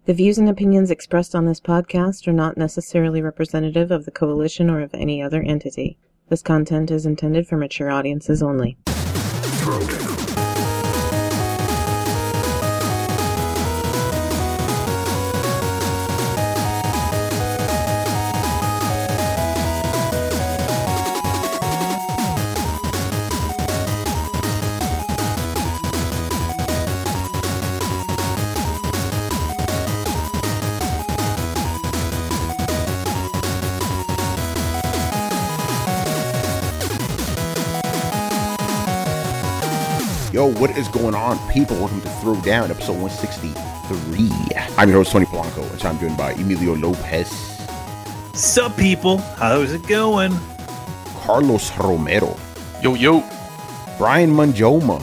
The views and opinions expressed on this podcast are not necessarily representative of the Coalition or of any other entity. This content is intended for mature audiences only. Yo, what is going on, people? Welcome to Throw Down, episode 163. I'm your host, Tony Blanco, and I'm joined by Emilio Lopez. Sup, people? How's it going? Carlos Romero. Yo. Brian Manjoma.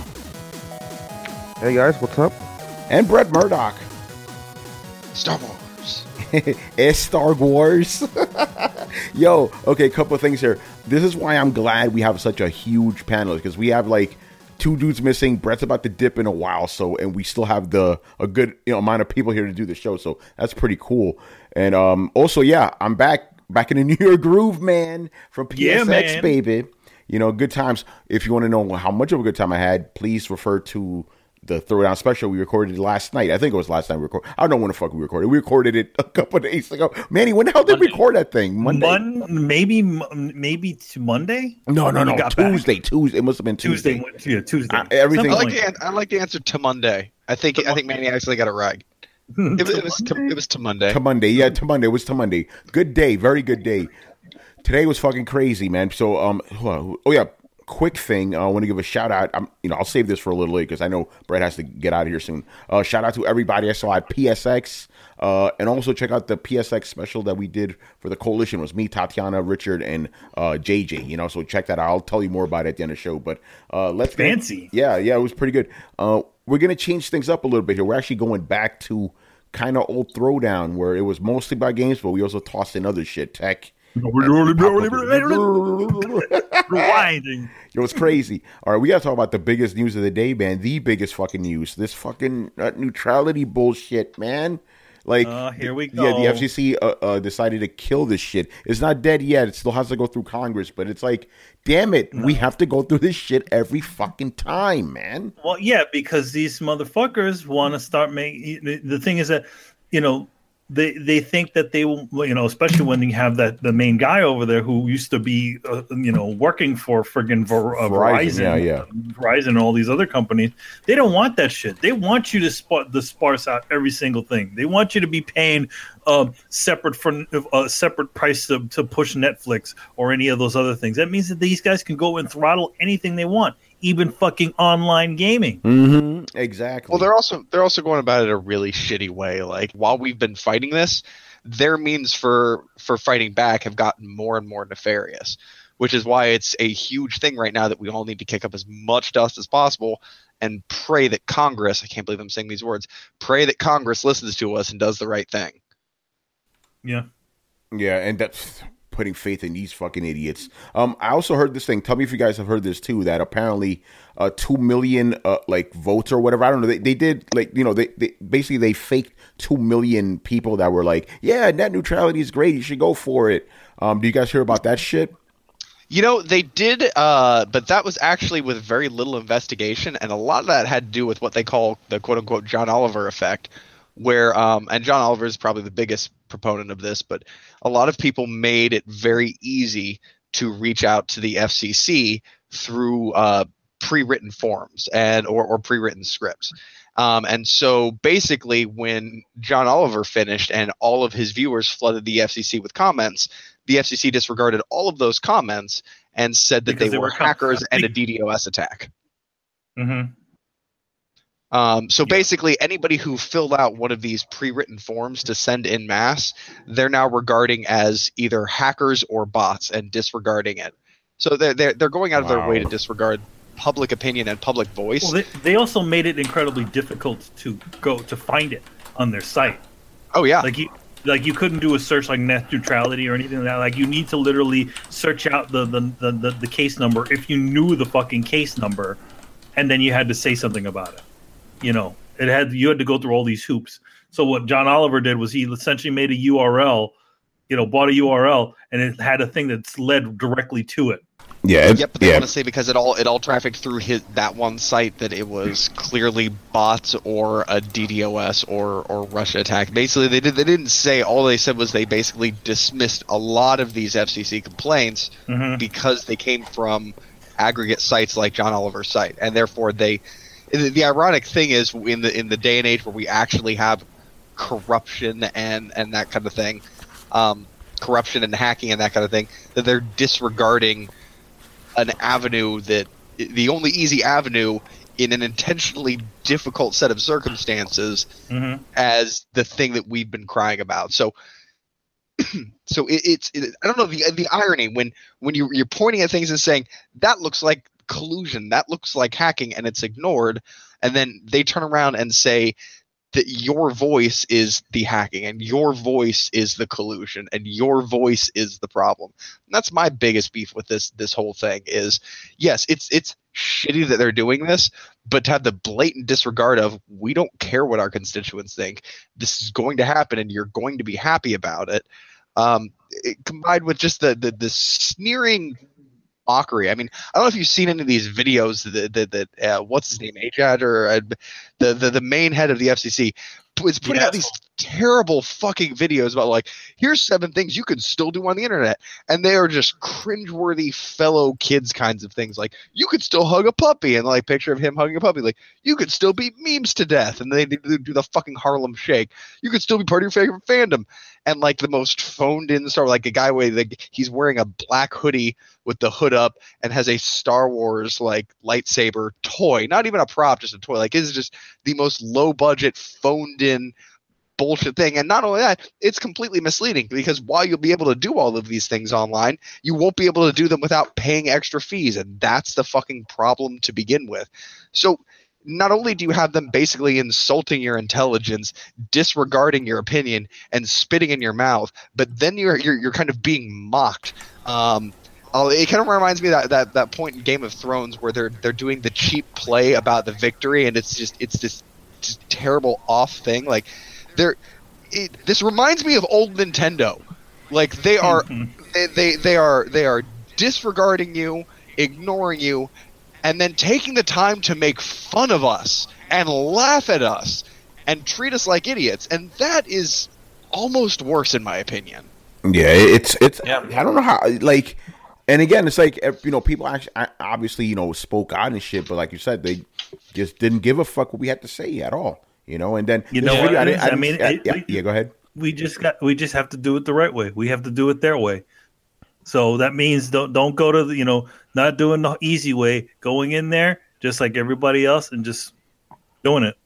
Hey, guys, what's up? And Brett Murdoch. Star Wars. Star Wars. Yo, okay, couple of things here. This is why I'm glad we have such a huge panel, because we have, like, two dudes missing. Brett's about to dip in a while, and we still have a good amount of people here to do the show, so that's pretty cool. And also, yeah, I'm back in the New York groove, man, from PSX, man. Baby. Good times. If you want to know how much of a good time I had, please refer to the Throwdown special we recorded last night. I think it was last night we recorded. I don't know when the fuck we recorded. We recorded it a couple of days ago. Manny, when the hell did we record that thing? Monday? Maybe to Monday? No. Tuesday. Tuesday. It must have been Tuesday. Tuesday. Everything. I like the answer to Monday. I think Manny actually got it right. It was to Monday. To Monday. Yeah, to Monday. It was to Monday. Good day. Very good day. Today was fucking crazy, man. So, quick thing. I want to give a shout out. I'll save this for a little later because I know Brett has to get out of here soon. Shout out to everybody I saw at PSX. And also check out the PSX special that we did for the Coalition. It was me, Tatiana, Richard, and JJ. So check that out. I'll tell you more about it at the end of the show. But let's fancy. Yeah, it was pretty good. We're gonna change things up a little bit here. We're actually going back to kind of old Throwdown where it was mostly about games, but we also tossed in other shit, tech. Rewinding. Yo, it's crazy. All right, we gotta talk about the biggest news of the day, man. The biggest fucking news. This fucking neutrality bullshit, man. Like, here we go. Yeah, the FCC decided to kill this shit. It's not dead yet. It still has to go through Congress, but it's like, damn it, we have to go through this shit every fucking time, man. Well, yeah, because these motherfuckers want to start making. The thing is that, They think that they will, especially when you have the main guy over there who used to be, working for friggin' Verizon, Verizon, and all these other companies. They don't want that shit. They want you to sparse out every single thing. They want you to be paying separate price to push Netflix or any of those other things. That means that these guys can go and throttle anything they want, even fucking online gaming. Mm-hmm. Exactly. Well, they're also going about it a really shitty way. Like, while we've been fighting this, their means for fighting back have gotten more and more nefarious, which is why it's a huge thing right now that we all need to kick up as much dust as possible and pray that Congress, I can't believe I'm saying these words, pray that Congress listens to us and does the right thing. Yeah. Yeah, and that's putting faith in these fucking idiots. I also heard this thing. Tell me if you guys have heard this too. That apparently, 2 million votes or whatever. I don't know. They did they faked 2 million people that were like, yeah, net neutrality is great. You should go for it. Do you guys hear about that shit? They did, but that was actually with very little investigation, and a lot of that had to do with what they call the quote unquote John Oliver effect, where and John Oliver is probably the biggest proponent of this, but a lot of people made it very easy to reach out to the FCC through pre-written forms or pre-written scripts. And so basically when John Oliver finished and all of his viewers flooded the FCC with comments, the FCC disregarded all of those comments and said that they were hackers and a DDoS attack. Mm-hmm. Basically, anybody who filled out one of these pre-written forms to send in mass, they're now regarding as either hackers or bots and disregarding it. So they're going out of their way to disregard public opinion and public voice. Well, they also made it incredibly difficult to find it on their site. Oh yeah, like you couldn't do a search like net neutrality or anything like that. Like, you need to literally search out the case number if you knew the fucking case number, and then you had to say something about it. You had to go through all these hoops. So what John Oliver did was he essentially made a URL, bought a URL, and it had a thing that's led directly to it. Yeah. Yep, but they want to say because it all trafficked through that one site that it was clearly bots or a DDoS or Russia attack. Basically, they didn't say. All they said was they basically dismissed a lot of these FCC complaints because they came from aggregate sites like John Oliver's site, and therefore they. The ironic thing is in the day and age where we actually have corruption and that kind of thing, corruption and hacking and that kind of thing, that they're disregarding an avenue that the only easy avenue in an intentionally difficult set of circumstances as the thing that we've been crying about. So it's I don't know the irony when you're pointing at things and saying that looks like collusion, that looks like hacking, and it's ignored, and then they turn around and say that your voice is the hacking and your voice is the collusion and your voice is the problem. And that's my biggest beef with this whole thing is, yes, it's shitty that they're doing this, but to have the blatant disregard of, we don't care what our constituents think, this is going to happen and you're going to be happy about it, combined with just the sneering mockery. I mean, I don't know if you've seen any of these videos that what's his name, Ajad, or the main head of the FCC is putting out these terrible fucking videos about, like, here's 7 things you can still do on the internet, and they are just cringeworthy fellow kids kinds of things, like you could still hug a puppy, and like picture of him hugging a puppy, like you could still beat memes to death, and they do the fucking Harlem Shake, you could still be part of your favorite fandom, and like the most phoned in stuff, like a guy where he's wearing a black hoodie with the hood up and has a Star Wars like lightsaber toy, not even a prop, just a toy. Like, it's just the most low budget phoned in bullshit thing. And not only that, it's completely misleading, because while you'll be able to do all of these things online, you won't be able to do them without paying extra fees, and that's the fucking problem to begin with. So not only do you have them basically insulting your intelligence, disregarding your opinion, and spitting in your mouth, but then you're kind of being mocked. It kind of reminds me of that point in Game of Thrones where they're doing the cheap play about the victory, and it's this just terrible off thing. Like, this reminds me of old Nintendo. Like, they are they are disregarding you, ignoring you, and then taking the time to make fun of us and laugh at us and treat us like idiots, and that is almost worse, in my opinion. Yeah, it's I don't know how, like. And again, it's like, people actually obviously, spoke out and shit, but like you said, they just didn't give a fuck what we had to say at all, And then go ahead. We just have to do it the right way. We have to do it their way. So that means don't go to the, not doing the easy way, going in there just like everybody else and just doing it,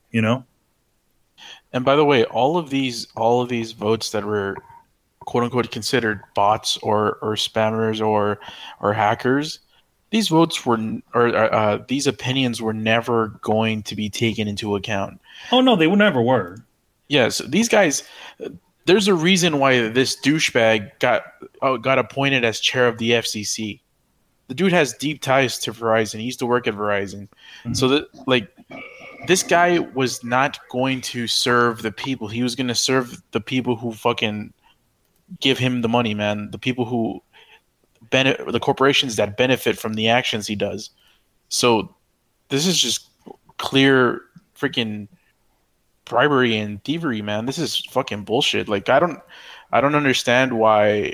And by the way, all of these votes that were quote unquote considered bots or spammers or hackers, these votes these opinions were never going to be taken into account. Oh no, they never were. Yes, these guys. There's a reason why this douchebag got appointed as chair of the FCC. The dude has deep ties to Verizon. He used to work at Verizon, so this guy was not going to serve the people. He was going to serve the people who fucking give him the money, man. The people who the corporations that benefit from the actions he does. So this is just clear freaking bribery and thievery, man. This is fucking bullshit. Like, I don't understand why,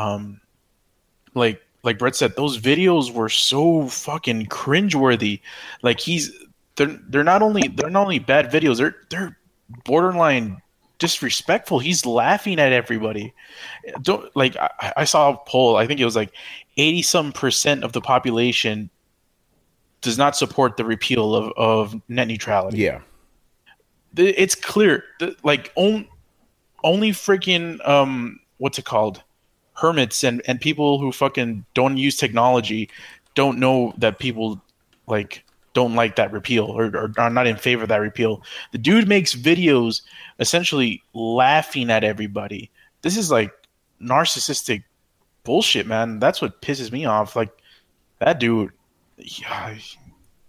like Brett said, those videos were so fucking cringeworthy. Like, they're not only bad videos, they're borderline disrespectful. He's laughing at everybody. I saw a poll, I think it was like 80% of the population does not support the repeal of net neutrality. Yeah. It's clear. Only freaking what's it called? Hermits and people who fucking don't use technology don't know that people don't like that repeal or are not in favor of that repeal. The dude makes videos essentially laughing at everybody. This is like narcissistic bullshit, man. That's what pisses me off. Like, that dude,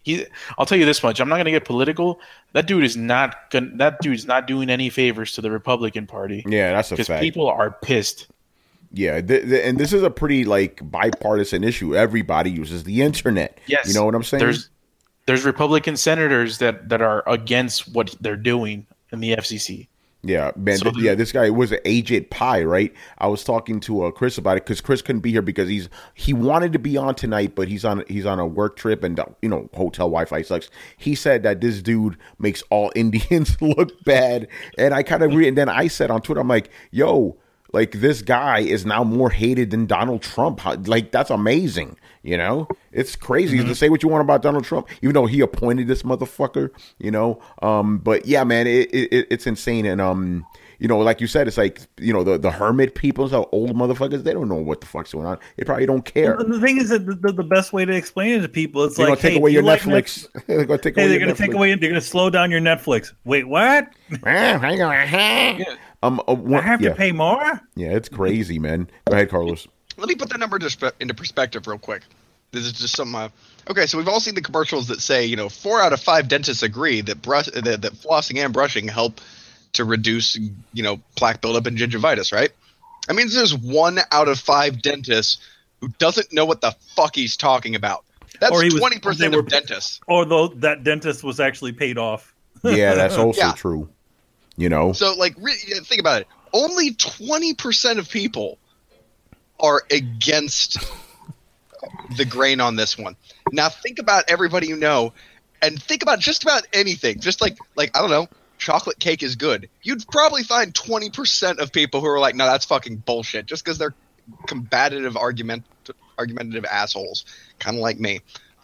I'll tell you this much: I'm not going to get political. That dude is not doing any favors to the Republican Party. Yeah, that's a because fact. people are pissed. Yeah, and this is a pretty like bipartisan issue. Everybody uses the internet. Yes, you know what I'm saying. There's Republican senators that are against what they're doing in the FCC. Yeah, man. So this guy was Agent Pie, right? I was talking to Chris about it because Chris couldn't be here because he wanted to be on tonight, but he's on a work trip and hotel Wi-Fi sucks. He said that this dude makes all Indians look bad, and I kind of agree. And then I said on Twitter, I'm like, yo, like this guy is now more hated than Donald Trump. Like that's amazing. It's crazy to say what you want about Donald Trump, even though he appointed this motherfucker, but yeah, man, it's insane. And, like you said, it's like, the hermit people, so old motherfuckers, they don't know what the fuck's going on. They probably don't care. Well, the thing is that the best way to explain it to people, it's like, take away your Netflix. They're going to slow down your Netflix. Wait, what? I have to pay more? Yeah, it's crazy, man. Go ahead, Carlos. Let me put that number into perspective real quick. This is just something. Okay, so we've all seen the commercials that say, 4 out of 5 dentists agree that that flossing and brushing help to reduce, plaque buildup and gingivitis, right? That means there's 1 out of 5 dentists who doesn't know what the fuck he's talking about. That's 20% of dentists. Or though that dentist was actually paid off. Yeah, that's also true. So, think about it. Only 20% of people are against the grain on this one. Now think about everybody you know, and think about just about anything. Just like I don't know, chocolate cake is good. You'd probably find 20% of people who are like, no, that's fucking bullshit, just because they're combative, argumentative assholes, kind of like me.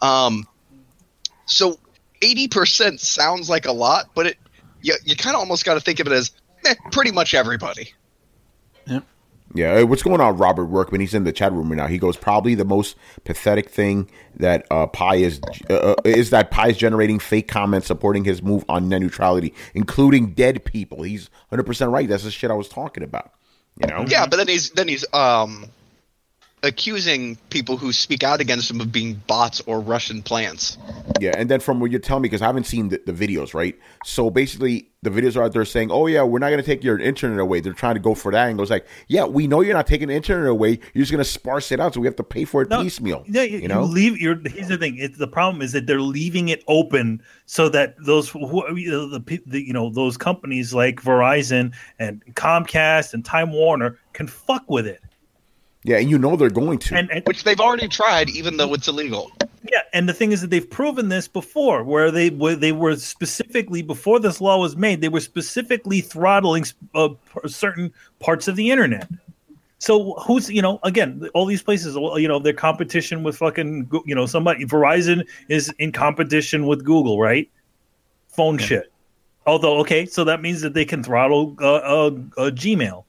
So 80% sounds like a lot, but you kind of almost got to think of it as pretty much everybody. Yep. Yeah, what's going on, Robert Workman? He's in the chat room right now. He goes, probably the most pathetic thing that Pi is that Pi is generating fake comments supporting his move on net neutrality, including dead people. He's 100% right. That's the shit I was talking about. Yeah, but then he's accusing people who speak out against him of being bots or Russian plants. Yeah, and then from what you're telling me, because I haven't seen the videos, right? So basically, the videos are out there saying, oh, yeah, we're not going to take your internet away. They're trying to go for that. And goes like, yeah, we know you're not taking the internet away. You're just going to sparse it out, so we have to pay for it piecemeal. Yeah, here's the thing. The problem is that they're leaving it open so that those those companies like Verizon and Comcast and Time Warner can fuck with it. Yeah, and they're going to. And which they've already tried, even though it's illegal. Yeah, and the thing is that they've proven this before, where they were specifically, before this law was made, they were specifically throttling certain parts of the internet. So who's, again, all these places, their competition with fucking, somebody, Verizon is in competition with Google, right? Phone shit. Although, okay, so that means that they can throttle Gmail.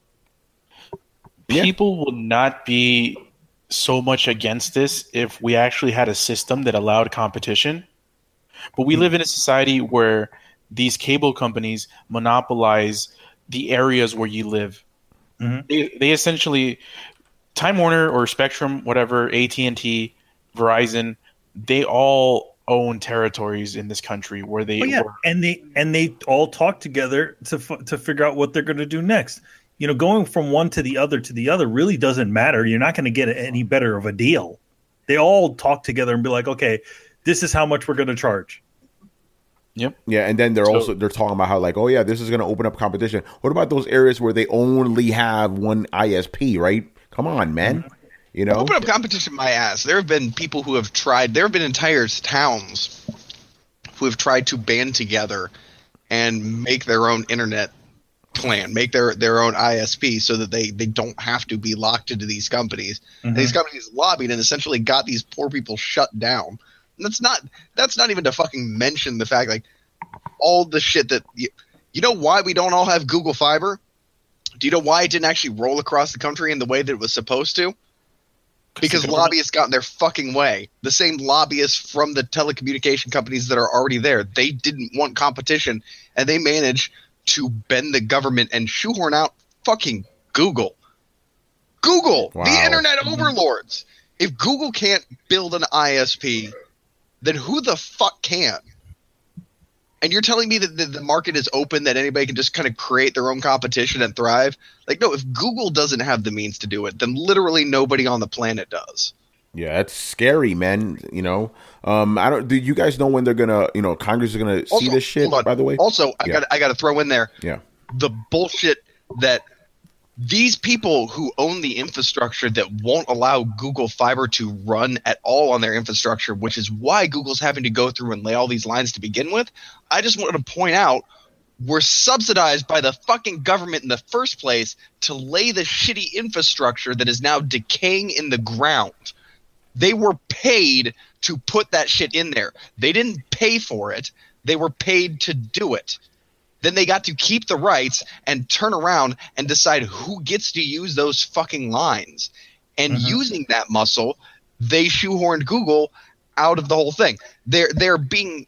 People would not be so much against this if we actually had a system that allowed competition. But we live in a society where these cable companies monopolize the areas where you live. Mm-hmm. They essentially, Time Warner or Spectrum, whatever, AT&T, Verizon, they all own territories in this country where they work. And they all talk together to figure out what they're going to do next. Going from one to the other really doesn't matter. You're not going to get any better of a deal. They all talk together and be like, okay, this is how much we're going to charge. Yep. Yeah, and then they're talking about how like, oh yeah, this is going to open up competition. What about those areas where they only have one ISP, right? Come on, man. Open up competition, my ass. There have been people who have tried. There have been entire towns who have tried to band together and make their own internet plan, make their own ISP so that they don't have to be locked into these companies. Mm-hmm. And these companies lobbied and essentially got these poor people shut down. And that's not even to fucking mention the fact, like, all the shit that you know why we don't all have Google Fiber? Do you know why it didn't actually roll across the country in the way that it was supposed to? Because lobbyists got in their fucking way. The same lobbyists from the telecommunication companies that are already there. They didn't want competition, and they managed to bend the government and shoehorn out fucking Google. Wow. The internet overlords. If Google can't build an ISP then who the fuck can? And you're telling me that the market is open, that anybody can just kind of create their own competition and thrive? Like, no, if Google doesn't have the means to do it, then literally nobody on the planet does. Yeah, that's scary, man. You know, I don't. Do you guys know when they're gonna? You know, Congress is gonna see this shit. By the way, also, I got to throw in there. Yeah, the bullshit that these people who own the infrastructure that won't allow Google Fiber to run at all on their infrastructure, which is why Google's having to go through and lay all these lines to begin with. I just wanted to point out, we're subsidized by the fucking government in the first place to lay the shitty infrastructure that is now decaying in the ground. They were paid to put that shit in there. They didn't pay for it. They were paid to do it. Then they got to keep the rights and turn around and decide who gets to use those fucking lines. And using that muscle, they shoehorned Google out of the whole thing. We're being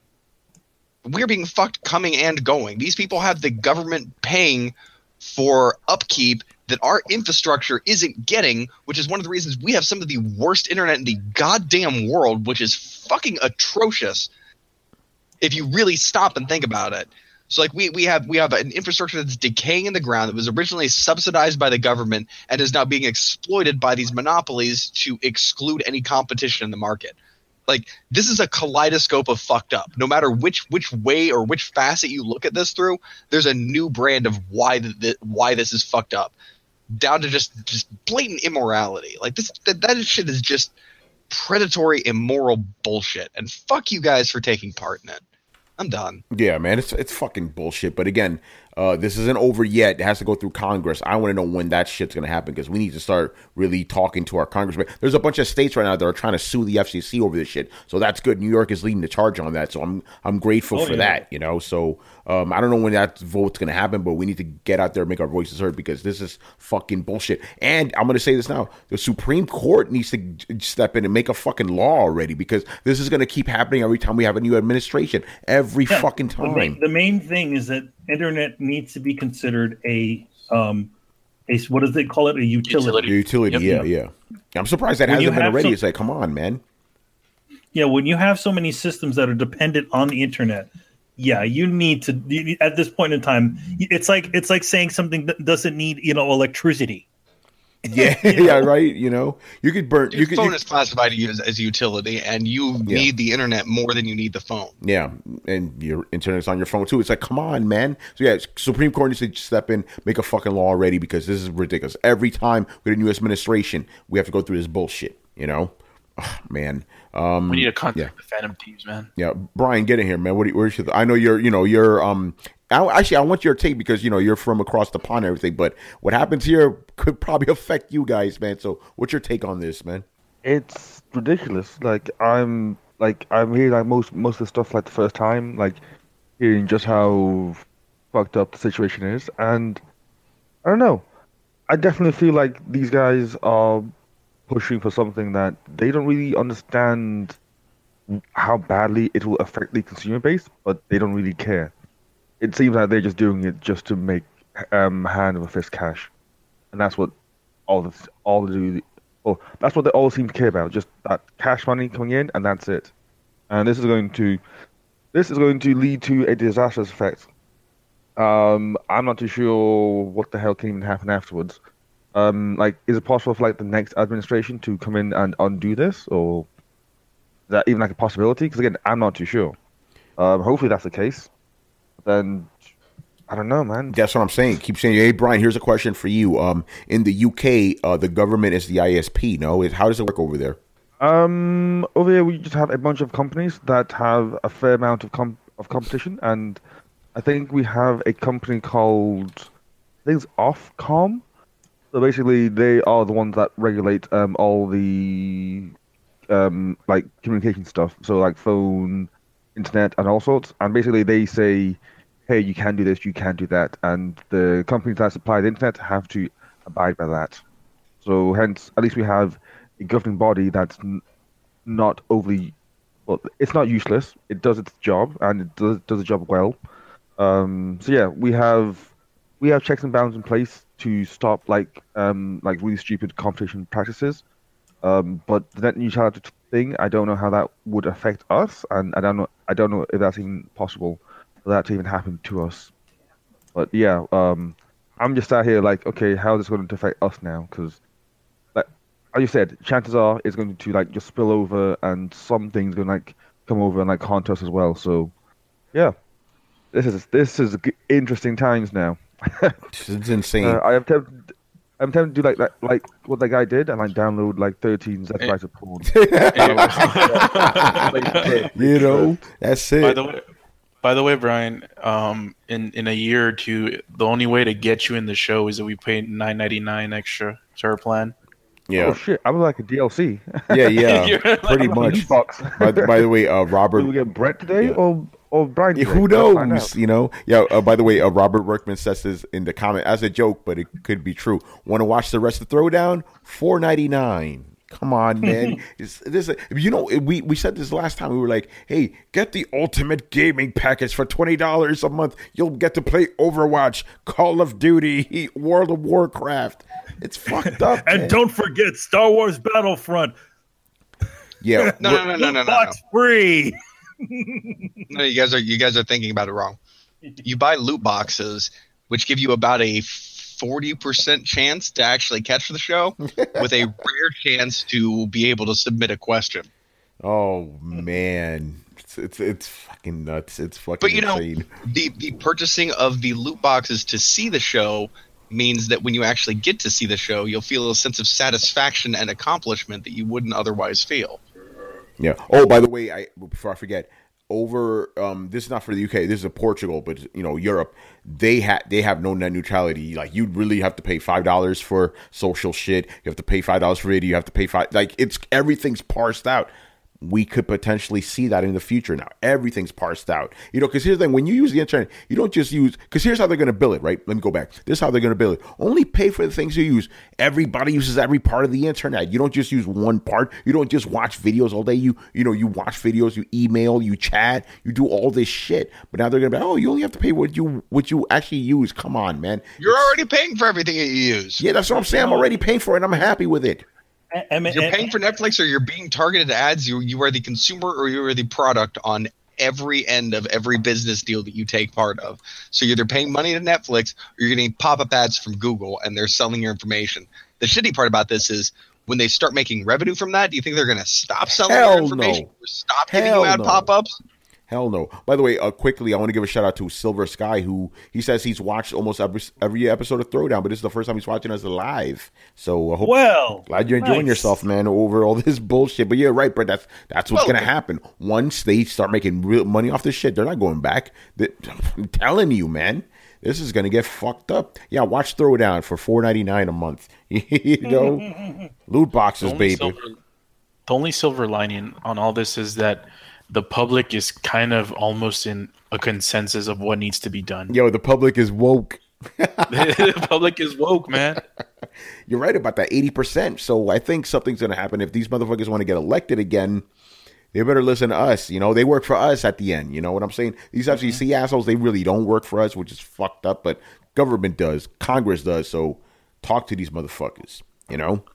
fucked coming and going. These people have the government paying for upkeep that our infrastructure isn't getting, which is one of the reasons we have some of the worst internet in the goddamn world, which is fucking atrocious if you really stop and think about it. So like we have an infrastructure that's decaying in the ground that was originally subsidized by the government and is now being exploited by these monopolies to exclude any competition in the market. Like, this is a kaleidoscope of fucked up. No matter which way or which facet you look at this through, there's a new brand of why this is fucked up. Down to just blatant immorality. Like, that shit is just predatory, immoral bullshit. And fuck you guys for taking part in it. I'm done. Yeah, man, it's fucking bullshit. But again, this isn't over yet. It has to go through Congress. I want to know when that shit's going to happen, because we need to start really talking to our congressmen. There's a bunch of states right now that are trying to sue the FCC over this shit. So that's good. New York is leading the charge on that. So I'm grateful for that, you know. So I don't know when that vote's going to happen, but we need to get out there and make our voices heard, because this is fucking bullshit. And I'm going to say this now. The Supreme Court needs to step in and make a fucking law already, because this is going to keep happening every time we have a new administration. Every fucking time. The main thing is that internet needs to be considered a what does they call it? A utility. Utility, Yep. yeah. I'm surprised that hasn't been already. It's like, come on, man. Yeah, when you have so many systems that are dependent on the internet, yeah, you need to. At this point in time, it's like saying something that doesn't need electricity. Yeah, yeah, right. You know, you could burn. Your phone is classified as a utility, and you need the internet more than you need the phone. Yeah, and your internet's on your phone too. It's like, come on, man. So yeah, Supreme Court needs to step in, make a fucking law already, because this is ridiculous. Every time we get a new administration, we have to go through this bullshit. You know, man. We need to contact the Phantom Thieves, man. Yeah, Brian, get in here, man. Where's your? I know you're. I want your take, because you're from across the pond and everything. But what happens here could probably affect you guys, man. So what's your take on this, man? It's ridiculous. I'm hearing like most of the stuff like the first time, like hearing just how fucked up the situation is, and I don't know. I definitely feel like these guys are pushing for something that they don't really understand how badly it will affect the consumer base, but they don't really care. It seems like they're just doing it just to make hand over fist cash, and that's what that's what they all seem to care about, just that cash money coming in, and that's it. And this is going to lead to a disastrous effect. I'm not too sure what the hell can even happen afterwards. Is it possible for the next administration to come in and undo this, or is that even a possibility? Because again, I'm not too sure. Hopefully that's the case. Then I don't know, man. That's what I'm saying. Keep saying, hey, Brian, here's a question for you. In the UK, the government is the ISP. No, how does it work over there? Over here we just have a bunch of companies that have a fair amount of competition, and I think we have a company called, I think it's Ofcom. So basically, they are the ones that regulate all the communication stuff. So phone, internet, and all sorts. And basically, they say, hey, you can do this, you can do that, and the companies that supply the internet have to abide by that. So hence, at least we have a governing body that's not overly, well, it's not useless. It does its job, and it does the job well. So yeah, we have checks and balances in place to stop really stupid competition practices. But the net neutrality thing, I don't know how that would affect us, and I don't know if that's even possible for that to even happen to us. But yeah, I'm just out here like, okay, how is this going to affect us now? Because, like, as you said, chances are it's going to like just spill over, and some things going to like come over and like haunt us as well. So, yeah, this is interesting times now. It's insane. I'm tempted to do like that, like what that guy did, and like download like 13 zettabytes of porn. You know, that's it. By the way, Brian, in a year or two, the only way to get you in the show is that we pay $9.99 extra to our plan. Yeah. Oh shit! I was like a DLC. Yeah, pretty much. By the way, Robert, will we get Brett today or Brian today? Who knows? You know. Yeah. By the way, Robert Workman says this in the comment as a joke, but it could be true. Want to watch the rest of Throwdown? $4.99. Come on, man. You know, we said this last time. We were like, hey, get the ultimate gaming package for $20 a month. You'll get to play Overwatch, Call of Duty, World of Warcraft. It's fucked up. And man. don't forget Star Wars Battlefront. Yeah. No. Box free. No, you guys are thinking about it wrong. You buy loot boxes, which give you about a 40% chance to actually catch the show, with a rare chance to be able to submit a question. Oh man, it's fucking nuts. It's fucking. But you insane. know, the purchasing of the loot boxes to see the show means that when you actually get to see the show, you'll feel a sense of satisfaction and accomplishment that you wouldn't otherwise feel. Yeah. Oh, by the way, before I forget, over this is not for the UK. This is Portugal, but you know, Europe. They have no net neutrality. Like, you really have to pay $5 for social shit. You have to pay $5 for video. You have to pay $5. Like, it's everything's parsed out. We could potentially see that in the future now. Everything's parsed out. You know, because here's the thing. When you use the internet, you don't just use... Because here's how they're going to bill it, right? Let me go back. This is how they're going to bill it. Only pay for the things you use. Everybody uses every part of the internet. You don't just use one part. You don't just watch videos all day. You watch videos, you email, you chat, you do all this shit. But now they're going to be, oh, you only have to pay what you actually use. Come on, man. You're already paying for everything that you use. Yeah, that's what I'm saying. I'm already paying for it. I'm happy with it. You're paying for Netflix, or you're being targeted ads. You are the consumer, or you are the product on every end of every business deal that you take part of. So you're either paying money to Netflix, or you're getting pop-up ads from Google, and they're selling your information. The shitty part about this is when they start making revenue from that, do you think they're going to stop selling your information? Or stop giving you ad pop-ups? Hell no. By the way, quickly, I want to give a shout out to Silver Sky, who he says he's watched almost every episode of Throwdown, but this is the first time he's watching us live. So I hope glad you're enjoying yourself, man, over all this bullshit. But yeah, right, Brett. That's what's going to happen. Once they start making real money off this shit, they're not going back. I'm telling you, man. This is going to get fucked up. Yeah, watch Throwdown for $4.99 a month. You know? Loot boxes, baby. The only silver lining on all this is that the public is kind of almost in a consensus of what needs to be done. Yo, the public is woke. The public is woke, man. You're right about that 80%. So I think something's going to happen. If these motherfuckers want to get elected again, they better listen to us. You know, they work for us at the end. You know what I'm saying? These FCC assholes, they really don't work for us, which is fucked up. But government does. Congress does. So talk to these motherfuckers, you know?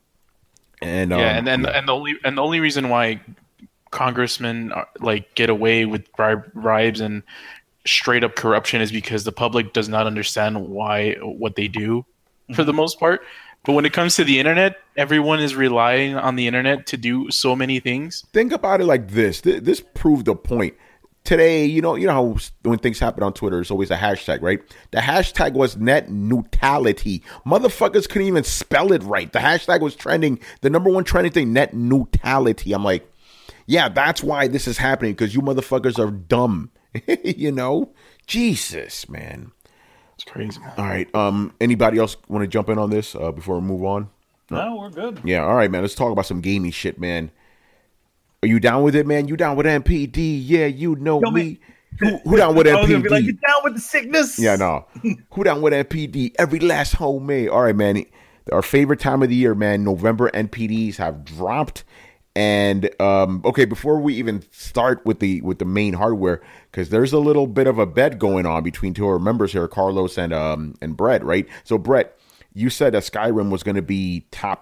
And and the only reason why congressmen like get away with bribes and straight up corruption is because the public does not understand what they do for the most part. But when it comes to the internet, everyone is relying on the internet to do so many things. Think about it like this. This proved a point. Today, you know how when things happen on Twitter, it's always a hashtag, right? The hashtag was net neutrality. Motherfuckers couldn't even spell it right. The hashtag was trending. The number one trending thing, net neutrality. I'm like, yeah, that's why this is happening, because you motherfuckers are dumb. You know? Jesus, man. It's crazy, man. All right. Anybody else want to jump in on this before we move on? No, we're good. Yeah, all right, man. Let's talk about some gaming shit, man. Are you down with it, man? You down with MPD? Yeah, you know me. Who down with MPD? I was gonna be like, you down with the sickness? Yeah, no. Who down with MPD? Every last homemade. All right, man. Our favorite time of the year, man. November NPDs have dropped. And okay, before we even start with the main hardware, because there's a little bit of a bet going on between two of our members here, Carlos and Brett, right? So Brett, you said that Skyrim was going to be top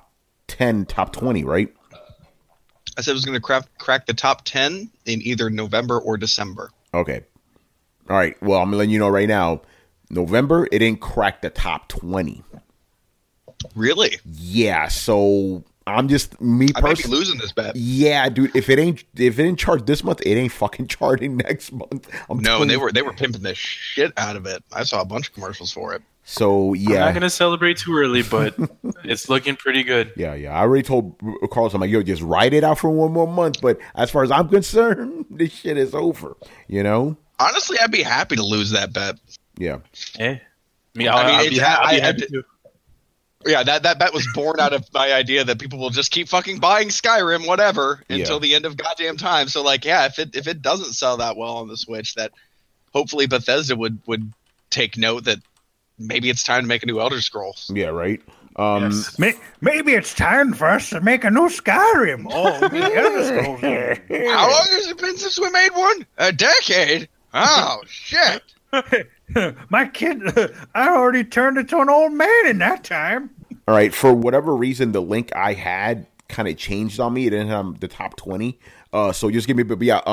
10, top 20, right? I said it was going to crack the top 10 in either November or December. Okay. All right. Well, I'm letting you know right now. November, it didn't crack the top 20. Really? Yeah. So I'm just me I might be personally. losing this bet. Yeah, dude. If it didn't charge this month, it ain't fucking charging next month. No, they were pimping the shit out of it. I saw a bunch of commercials for it. So I'm yeah. not gonna celebrate too early, but it's looking pretty good. Yeah. I already told Carlos, I'm like, yo, just ride it out for one more month. But as far as I'm concerned, this shit is over. You know? Honestly, I'd be happy to lose that bet. Yeah. I mean, I'll be happy to. Yeah, that bet was born out of my idea that people will just keep fucking buying Skyrim, whatever, until the end of goddamn time. So, like, yeah, if it doesn't sell that well on the Switch, that hopefully Bethesda would take note that maybe it's time to make a new Elder Scrolls. Yeah. Right. Yes. Maybe it's time for us to make a new Skyrim. Oh, the Elder Scrolls game. How long has it been since we made one? A decade. Oh shit. My kid, I already turned into an old man in that time. All right. For whatever reason, the link I had kind of changed on me. It didn't have the top 20. So just give me, but yeah,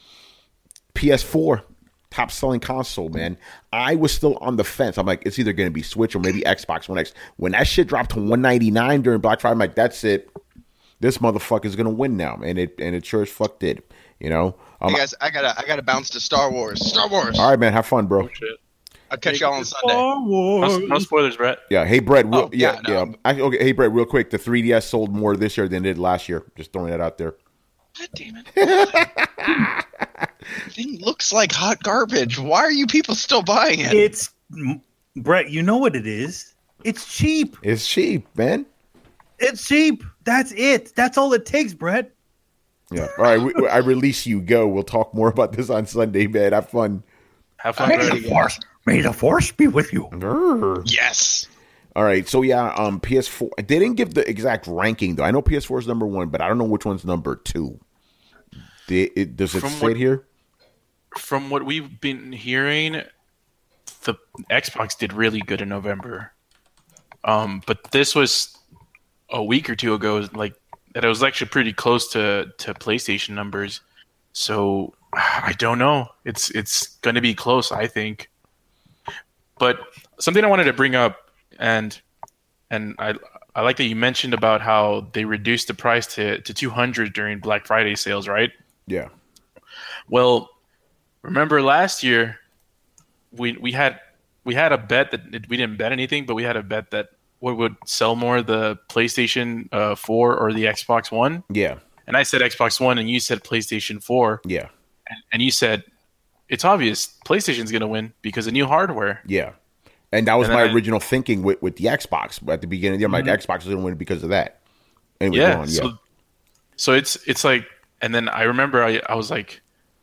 PS4 top selling console, man. I was still on the fence. I'm like, it's either going to be Switch or maybe Xbox One X. When that shit dropped to $199 during Black Friday, I'm like, that's it. This motherfucker is going to win now, and it sure as fuck did. You know. Hey guys, I gotta bounce to Star Wars. Star Wars. All right, man. Have fun, bro. I'll catch y'all on Sunday. No spoilers, Brett. Yeah. Hey, Brett. Oh, yeah, no. Okay. Hey, Brett. Real quick. The 3DS sold more this year than it did last year. Just throwing that out there. God damn it. Thing looks like hot garbage. Why are you people still buying it? It's Brett. You know what it is? It's cheap. It's cheap, man. It's cheap. That's it. That's all it takes, Brett. Yeah. All right. I release you. Go. We'll talk more about this on Sunday, man. Have fun. Have fun, May Brett. the force be with you. Yes. All right. So yeah, PS4. They didn't give the exact ranking though. I know PS4 is number 1, but I don't know which one's number 2. Does it say it here? From what we've been hearing, the Xbox did really good in November. But this was a week or two ago, like that it was actually pretty close to PlayStation numbers. So I don't know. It's going to be close, I think. But something I wanted to bring up, and I like that you mentioned about how they reduced the price to $200 during Black Friday sales, right? Yeah. Well, remember last year we had a bet that we didn't bet anything, but we had a bet that what would sell more, the PlayStation 4 or the Xbox One. Yeah. And I said Xbox One, and you said PlayStation 4. Yeah. And you said it's obvious PlayStation's going to win because of new hardware. Yeah. And that was And my then original thinking with the Xbox. At the beginning, I'm like, Xbox is going to win because of that. Anyway, Yeah. go on. Yeah. So it's like, and then I remember I was like,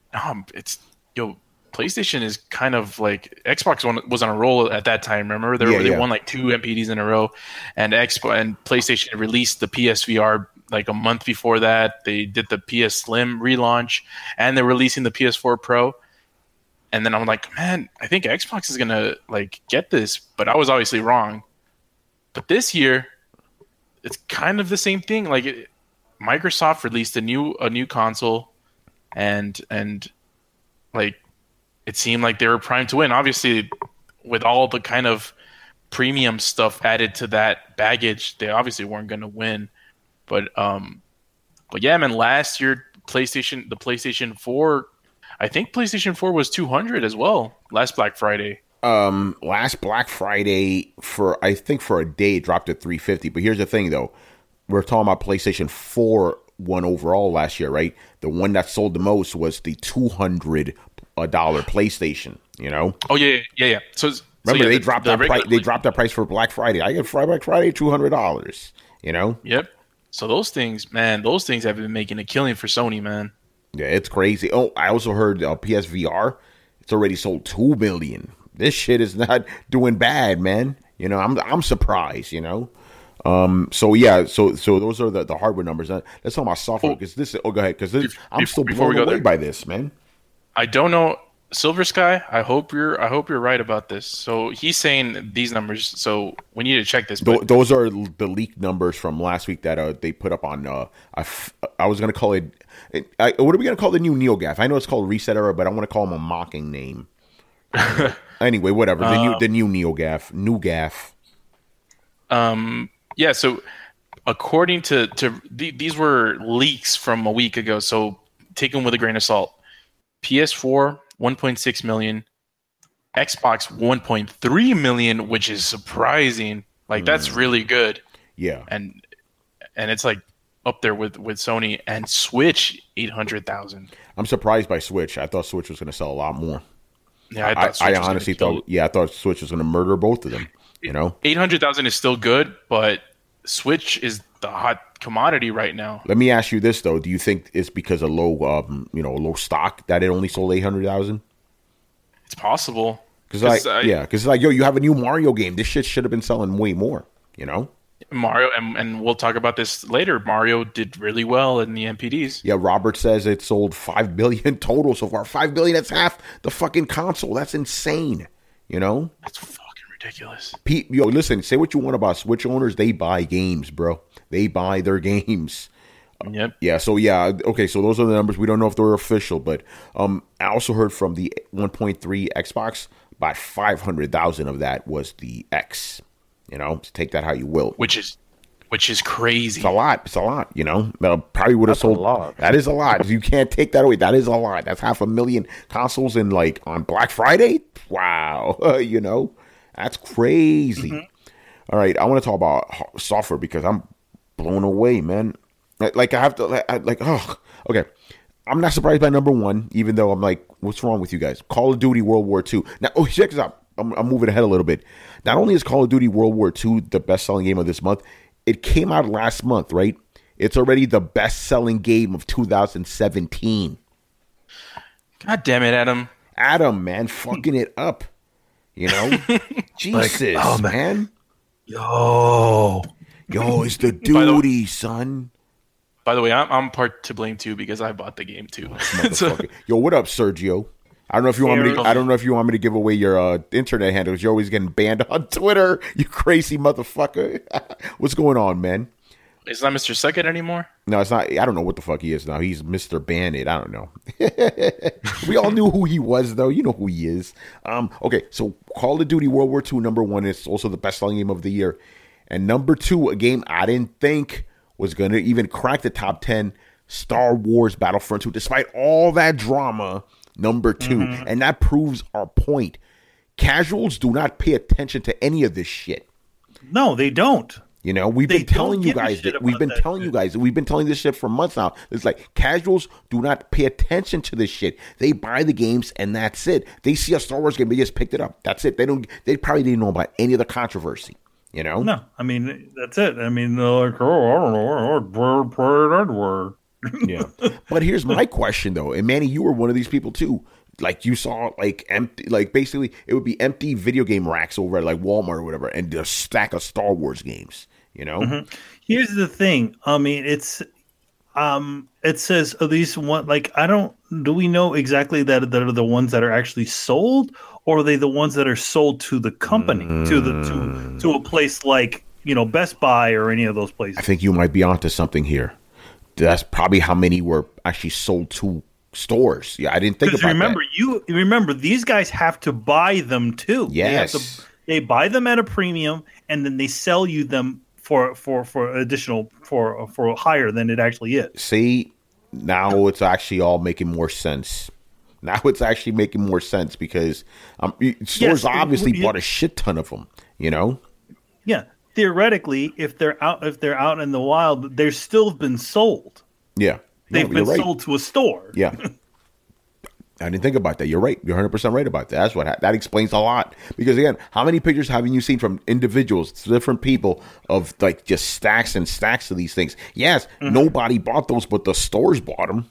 PlayStation is kind of like Xbox was on a roll at that time. Remember, they won like 2 MPDs in a row, and PlayStation released the PSVR like a month before that. They did the PS Slim relaunch, and they're releasing the PS4 Pro. And then I'm like, man, I think Xbox is gonna like get this, but I was obviously wrong. But this year, it's kind of the same thing. Like Microsoft released a new console, and like it seemed like they were primed to win. Obviously, with all the kind of premium stuff added to that baggage, they obviously weren't going to win. But yeah, man. Last year, the PlayStation 4, I think PlayStation 4 was $200 as well. Last Black Friday. Last Black Friday for a day it dropped to $350. But here's the thing, though. We're talking about PlayStation 4 one overall last year, right? The one that sold the most was the $200 PlayStation. You know? Oh yeah. So remember, yeah, they dropped that price. They dropped that price for Black Friday. I get Black Friday $200. You know? Yep. So those things have been making a killing for Sony, man. Yeah, it's crazy. Oh, I also heard PSVR. It's already sold 2 million. This shit is not doing bad, man. You know, I'm surprised. You know. So yeah, so those are the hardware numbers. Let's talk about software because this. Oh, go ahead, because I'm still blown away by this, man. I don't know Silver Sky, I hope you're right about this. So he's saying these numbers. So we need to check this. But Those are the leaked numbers from last week that they put up on. I was gonna call it. What are we gonna call the new NeoGAF? I know it's called Reset Era, but I want to call him a mocking name. Anyway, whatever. The new NeoGAF, new GAF. Yeah. So according to these were leaks from a week ago. So take them with a grain of salt. PS4 1.6 million, Xbox 1.3 million, which is surprising. Like that's really good. Yeah, and it's like up there with Sony, and Switch 800,000. I'm surprised by Switch. I thought Switch was going to sell a lot more. Yeah, I honestly thought. Yeah, I thought Switch was going to murder both of them. 800,000 is still good, but Switch is the hot commodity right now. Let me ask you this though: do you think it's because of low stock that it only sold 800,000? It's possible. Because yo, you have a new Mario game. This shit should have been selling way more. Mario, and we'll talk about this later. Mario did really well in the MPDs. Yeah, Robert says it sold 5 billion total so far. 5 billion. That's half the fucking console. That's insane. That's fucking ridiculous. Pete, yo, listen. Say what you want about Switch owners. They buy games, bro. They buy their games. Yep. Yeah. So yeah. Okay. So those are the numbers. We don't know if they're official, but I also heard from the 1.3 Xbox, about 500,000 of that was the X. Take that how you will. Which is crazy. It's a lot. Probably would have sold. A lot. That is a lot. You can't take that away. That is a lot. That's 500,000 consoles in on Black Friday. Wow. That's crazy. Mm-hmm. All right. I want to talk about software because I'm blown away, man. Like I have to okay. I'm not surprised by number one, even though I'm like, what's wrong with you guys? Call of Duty World War II. Now, check this out. I'm moving ahead a little bit. Not only is Call of Duty World War II the best-selling game of this month, it came out last month, right? It's already the best-selling game of 2017. God damn it, Adam. Adam, man, fucking it up. Jesus, man. Yo, it's the duty, son. By the way, I'm part to blame too because I bought the game too. Yo, what up, Sergio? I don't know if you want me to give away your internet handles. You're always getting banned on Twitter. You crazy motherfucker. What's going on, man? It's not Mr. Suck It anymore? No, it's not. I don't know what the fuck he is now. He's Mr. Ban It. I don't know. We all knew who he was, though. You know who he is. Okay, so Call of Duty World War II, number one, is also the best-selling game of the year. And number two, a game I didn't think was going to even crack the top 10, Star Wars Battlefront 2, despite all that drama, number two. Mm-hmm. And that proves our point. Casuals do not pay attention to any of this shit. No, they don't. We've been telling you guys that. We've been telling you guys. We've been telling this shit for months now. It's like casuals do not pay attention to this shit. They buy the games and that's it. They see a Star Wars game, they just picked it up. That's it. They probably didn't know about any of the controversy. No, I mean that's it. I mean, like, oh, I don't know, yeah. But here's my question though, and Manny, you were one of these people too. Like you saw like empty, like basically it would be empty video game racks over at like Walmart or whatever, and a stack of Star Wars games. Mm-hmm. Here's the thing. I mean, it says at least one. Like, do we know exactly that are the ones that are actually sold, or are they the ones that are sold to the company, to a place like Best Buy or any of those places? I think you might be onto something here. That's probably how many were actually sold to stores. Yeah, I didn't think about that. You remember these guys have to buy them too. Yes, they buy them at a premium, and then they sell you them for additional for higher than it actually is. See, now it's actually all making more sense. Now it's actually making more sense because stores obviously bought a shit ton of them. Yeah, theoretically, if they're out in the wild, they're still been sold. Yeah, they've been sold to a store. Yeah. I didn't think about that. You're right. You're 100% right about that. That explains a lot. Because again, how many pictures haven't you seen from individuals, different people, of like just stacks and stacks of these things? Yes, nobody bought those, but the stores bought them.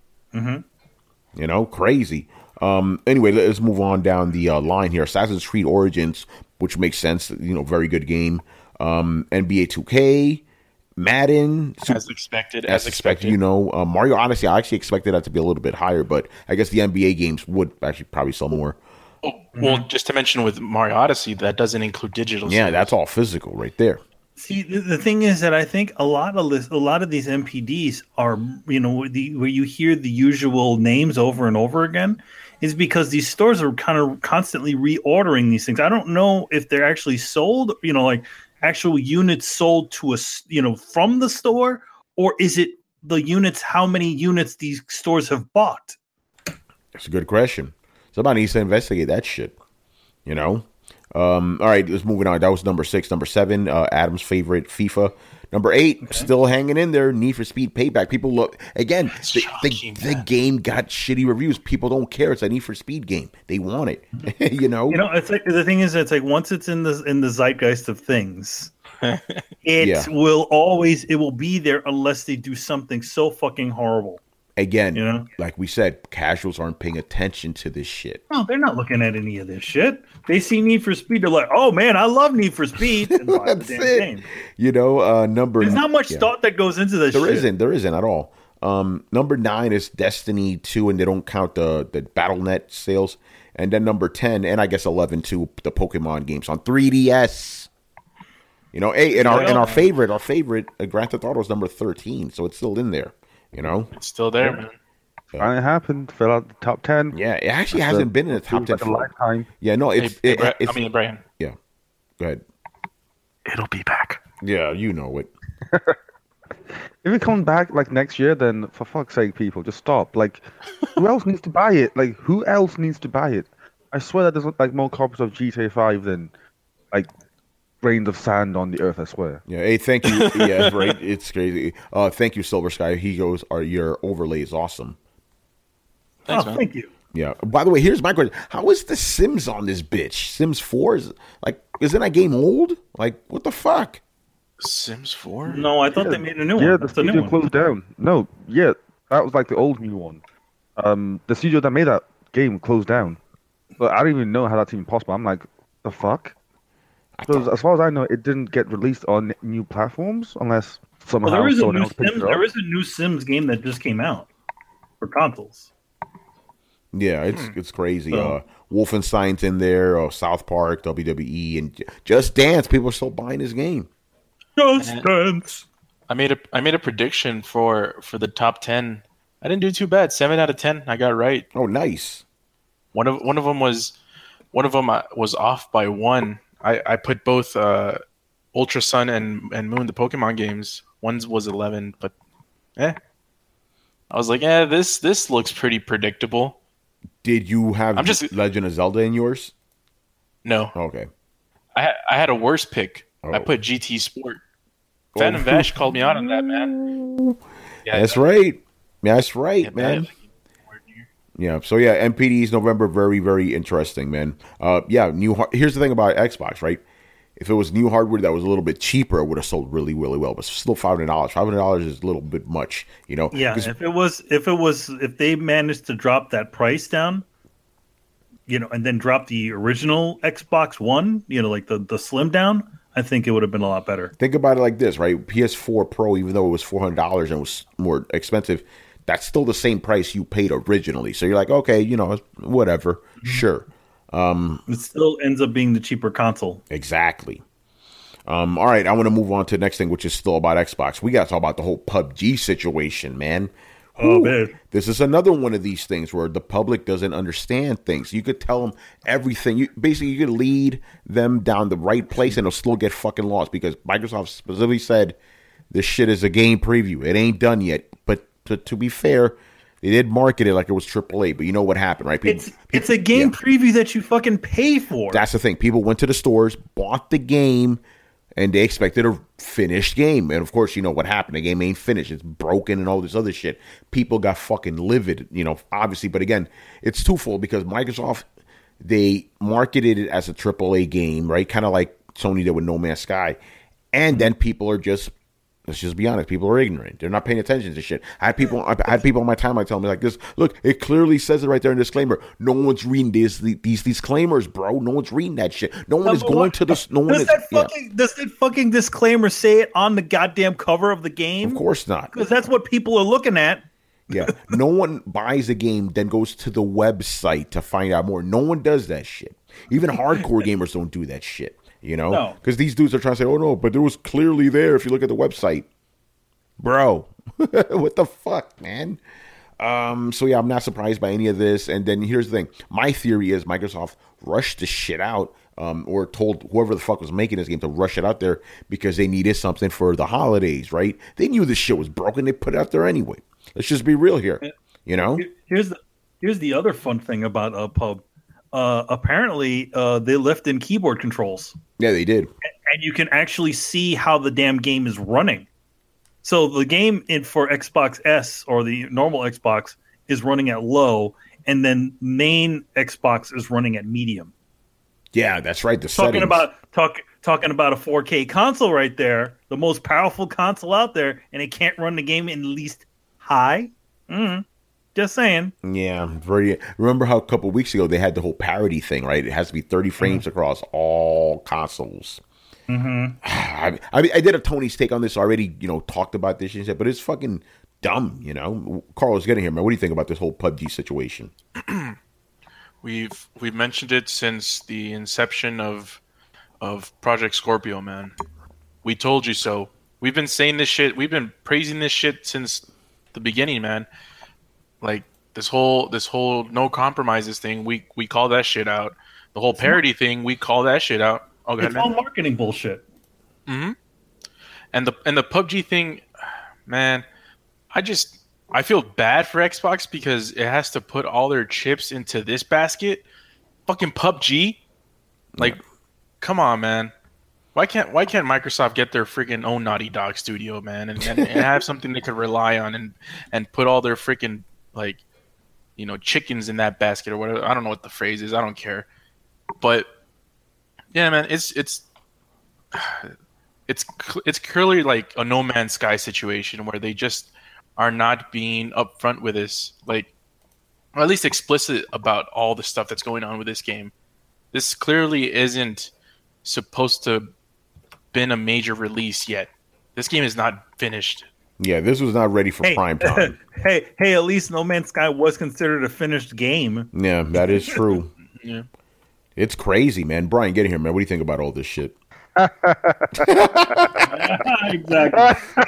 Mm-hmm. Crazy. Anyway, let's move on down the line here. Assassin's Creed Origins, which makes sense. Very good game. NBA 2K, Madden, As expected. You know, Mario Odyssey, I actually expected that to be a little bit higher, but I guess the NBA games would actually probably sell more. Oh, well, just to mention with Mario Odyssey, that doesn't include digital. Yeah, sales. that's all physical right there. See, the thing is that I think a lot of these MPDs are, you know, where you hear the usual names over and over again, is because these stores are kind of constantly reordering these things. I don't know if they're actually sold, you know, like actual units sold to us, you know, from the store, or is it the units? How many units these stores have bought? That's a good question. Somebody needs to investigate that shit. You know. All right, let's move on. That was number 6. Number 7, Adam's favorite, FIFA. Number 8, still hanging in there, Need for Speed Payback. People look again. The game got shitty reviews. People don't care. It's a Need for Speed game. They want it. You know. You know, it's like the thing is, it's like once it's in the zeitgeist of things, it will be there unless they do something so fucking horrible. Again, you know? Like we said, casuals aren't paying attention to this shit. No, they're not looking at any of this shit. They see Need for Speed, they're like, "Oh man, I love Need for Speed." And buy the damn game. You know, There's not much thought that goes into this. There isn't at all. Number 9 is Destiny 2, and they don't count the BattleNet sales. And then number 10, and I guess 11 too, the Pokemon games on 3DS. You know, and our favorite, Grand Theft Auto is number 13, so it's still in there. You know, it's still there, man. It happened. Fell out the top 10. Yeah, it actually hasn't been in the top 10 for a lifetime. Yeah, no, it's Brian. Yeah, go ahead. It'll be back. Yeah, you know it. If it comes back like next year, then for fuck's sake, people, just stop. Like, who else needs to buy it? Like, who else needs to buy it? I swear that there's like more copies of GTA 5 than like grains of sand on the earth, I swear. Yeah, hey, thank you. Yeah, right. It's crazy. Thank you, Silver Sky. He goes, your overlay is awesome. Thanks, man. Thank you. Yeah. By the way, here's my question. How is the Sims on this bitch? Sims 4? Isn't that game old? Like, what the fuck? Sims 4? No, I thought they made a new one. Yeah, That's the new studio one. closed down. No, yeah, that was like the old new one. The studio that made that game closed down. But I don't even know how that's even possible. I'm like, the fuck? Because as far as I know, it didn't get released on new platforms unless somehow Well, someone else picked it up. there is a new Sims game that just came out for consoles. Yeah, it's crazy. Wolfenstein's in there, South Park, WWE, and Just Dance. People are still buying this game. Just Dance. I made a prediction for the top 10. I didn't do too bad. 7 out of 10. I got right. Oh, nice. One of them was off by 1. I put both Ultra Sun and Moon, the Pokemon games. One was 11, but I was like, this looks pretty predictable. Did you have Legend of Zelda in yours? No. Okay. I had a worse pick. Oh. I put GT Sport. Phantom Vash called me out on that, man. Yeah, that's right. That's right, man. Yeah, so yeah, MPD's November, very, very interesting, man. Here's the thing about Xbox, right? If it was new hardware that was a little bit cheaper, it would have sold really, really well. But still $500. $500 is a little bit much, you know. Yeah, if they managed to drop that price down, you know, and then drop the original Xbox One, you know, like the slim down, I think it would have been a lot better. Think about it like this, right? PS4 Pro, even though it was $400 and was more expensive, that's still the same price you paid originally. So you're like, okay, you know, whatever, sure. It still ends up being the cheaper console. Exactly. All right, I want to move on to the next thing, which is still about Xbox. We got to talk about the whole PUBG situation, man. Oh, man. This is another one of these things where the public doesn't understand things. You could tell them everything. You could lead them down the right place and they'll still get fucking lost because Microsoft specifically said this shit is a game preview. It ain't done yet. But to be fair, they did market it like it was AAA. But you know what happened, right? It's a game preview that you fucking pay for. That's the thing. People went to the stores, bought the game, and they expected a finished game. And, of course, you know what happened. The game ain't finished. It's broken and all this other shit. People got fucking livid, you know, obviously. But, again, it's twofold because Microsoft, they marketed it as a AAA game, right? Kind of like Sony did with No Man's Sky. And then people are just Let's just be honest. People are ignorant. They're not paying attention to shit. I had people on my timeline telling me like this. Look, it clearly says it right there in the disclaimer. No one's reading these disclaimers, bro. No one's reading that shit. No one is going to this. No one is. Does that fucking disclaimer say it on the goddamn cover of the game? Of course not. Because that's what people are looking at. Yeah. No one buys a game, then goes to the website to find out more. No one does that shit. Even hardcore gamers don't do that shit. You know, because these dudes are trying to say, "Oh no," but it was clearly there if you look at the website, bro. What the fuck, man? So yeah, I'm not surprised by any of this. And then here's the thing: my theory is Microsoft rushed the shit out, or told whoever the fuck was making this game to rush it out there because they needed something for the holidays, right? They knew this shit was broken. They put it out there anyway. Let's just be real here. You know. Here's the other fun thing about Pub. Apparently, they left in keyboard controls. Yeah, they did. And you can actually see how the damn game is running. So the game for Xbox S or the normal Xbox is running at low, and then main Xbox is running at medium. Yeah, that's right. Talking about a 4K console right there, the most powerful console out there, and it can't run the game in at least high. Just saying. Yeah. Remember how a couple of weeks ago they had the whole parity thing, right? It has to be 30 frames across all consoles. I did a Tony's take on this already, talked about this and shit, but it's fucking dumb, Carl is getting here, man. What do you think about this whole PUBG situation? We've mentioned it since the inception of Project Scorpio, man. We told you so. We've been saying this shit. We've been praising this shit since the beginning, man. Like this whole no compromises thing, we call that shit out. The whole parody thing, we call that shit out. Okay, it's all marketing bullshit. Mm-hmm. And the PUBG thing, man, I feel bad for Xbox because it has to put all their chips into this basket. Fucking PUBG, like, come on, man. Why can't Microsoft get their freaking own Naughty Dog studio, man, and have something they could rely on and put all their freaking chickens in that basket or whatever. I don't know what the phrase is. I don't care. But yeah, man, it's clearly like a No Man's Sky situation where they just are not being upfront with this, like, or at least explicit about all the stuff that's going on with this game. This clearly isn't supposed to been a major release yet. This game is not finished. Yeah, this was not ready for prime time. Hey, at least No Man's Sky was considered a finished game. Yeah, that is true. Yeah. It's crazy, man. Brian, get in here, man. What do you think about all this shit? Exactly.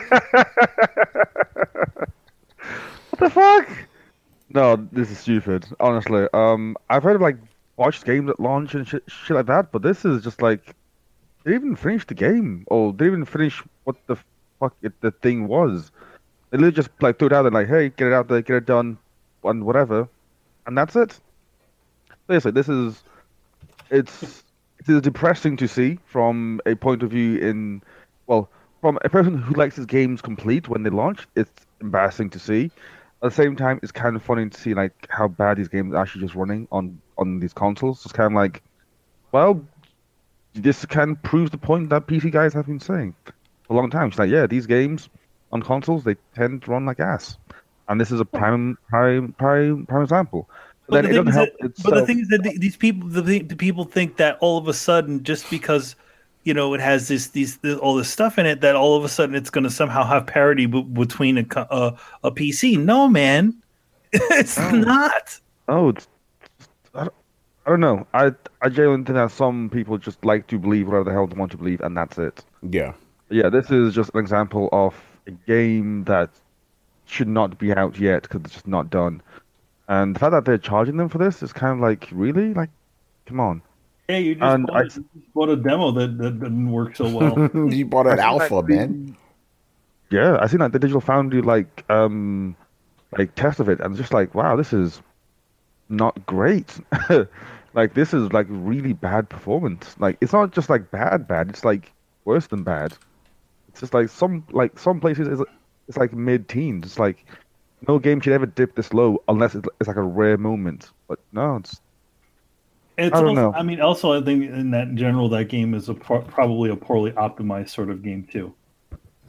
What the fuck? No, this is stupid. Honestly, I've heard of like watched games at launch and shit like that, but this is just like they didn't even finish the game, or they didn't even finish what the fuck the thing was. They literally just like threw it out there, like, hey, get it out there, get it done, and whatever, and that's it. Seriously, it's depressing to see from a point of view from a person who likes his games complete when they launch. It's embarrassing to see. At the same time, it's kind of funny to see like how bad these games are actually just running on these consoles. It's kind of like, well, this kind of proves the point that PC guys have been saying for a long time. It's like, yeah, these games on consoles, they tend to run like ass, and this is a prime example. But the thing is that these people, the people think that all of a sudden, just because it has all this stuff in it, that all of a sudden it's going to somehow have parity between a PC. No, man, it's not. Oh, I don't know. I genuinely think that some people just like to believe whatever the hell they want to believe, and that's it. Yeah. Yeah, this is just an example of a game that should not be out yet because it's just not done. And the fact that they're charging them for this is kind of like, really? Like, come on. Hey, you just bought a demo that didn't work so well. You bought an alpha, man. Yeah, I seen like the Digital Foundry like test of it, and it's just like, wow, this is not great. Like, this is like really bad performance. Like, it's not just like bad. It's like worse than bad. It's just like some places it's like mid-teens. It's like no game should ever dip this low unless it's like a rare moment. But no, it's I don't know. I mean, also, I think in general, that game is probably a poorly optimized sort of game too.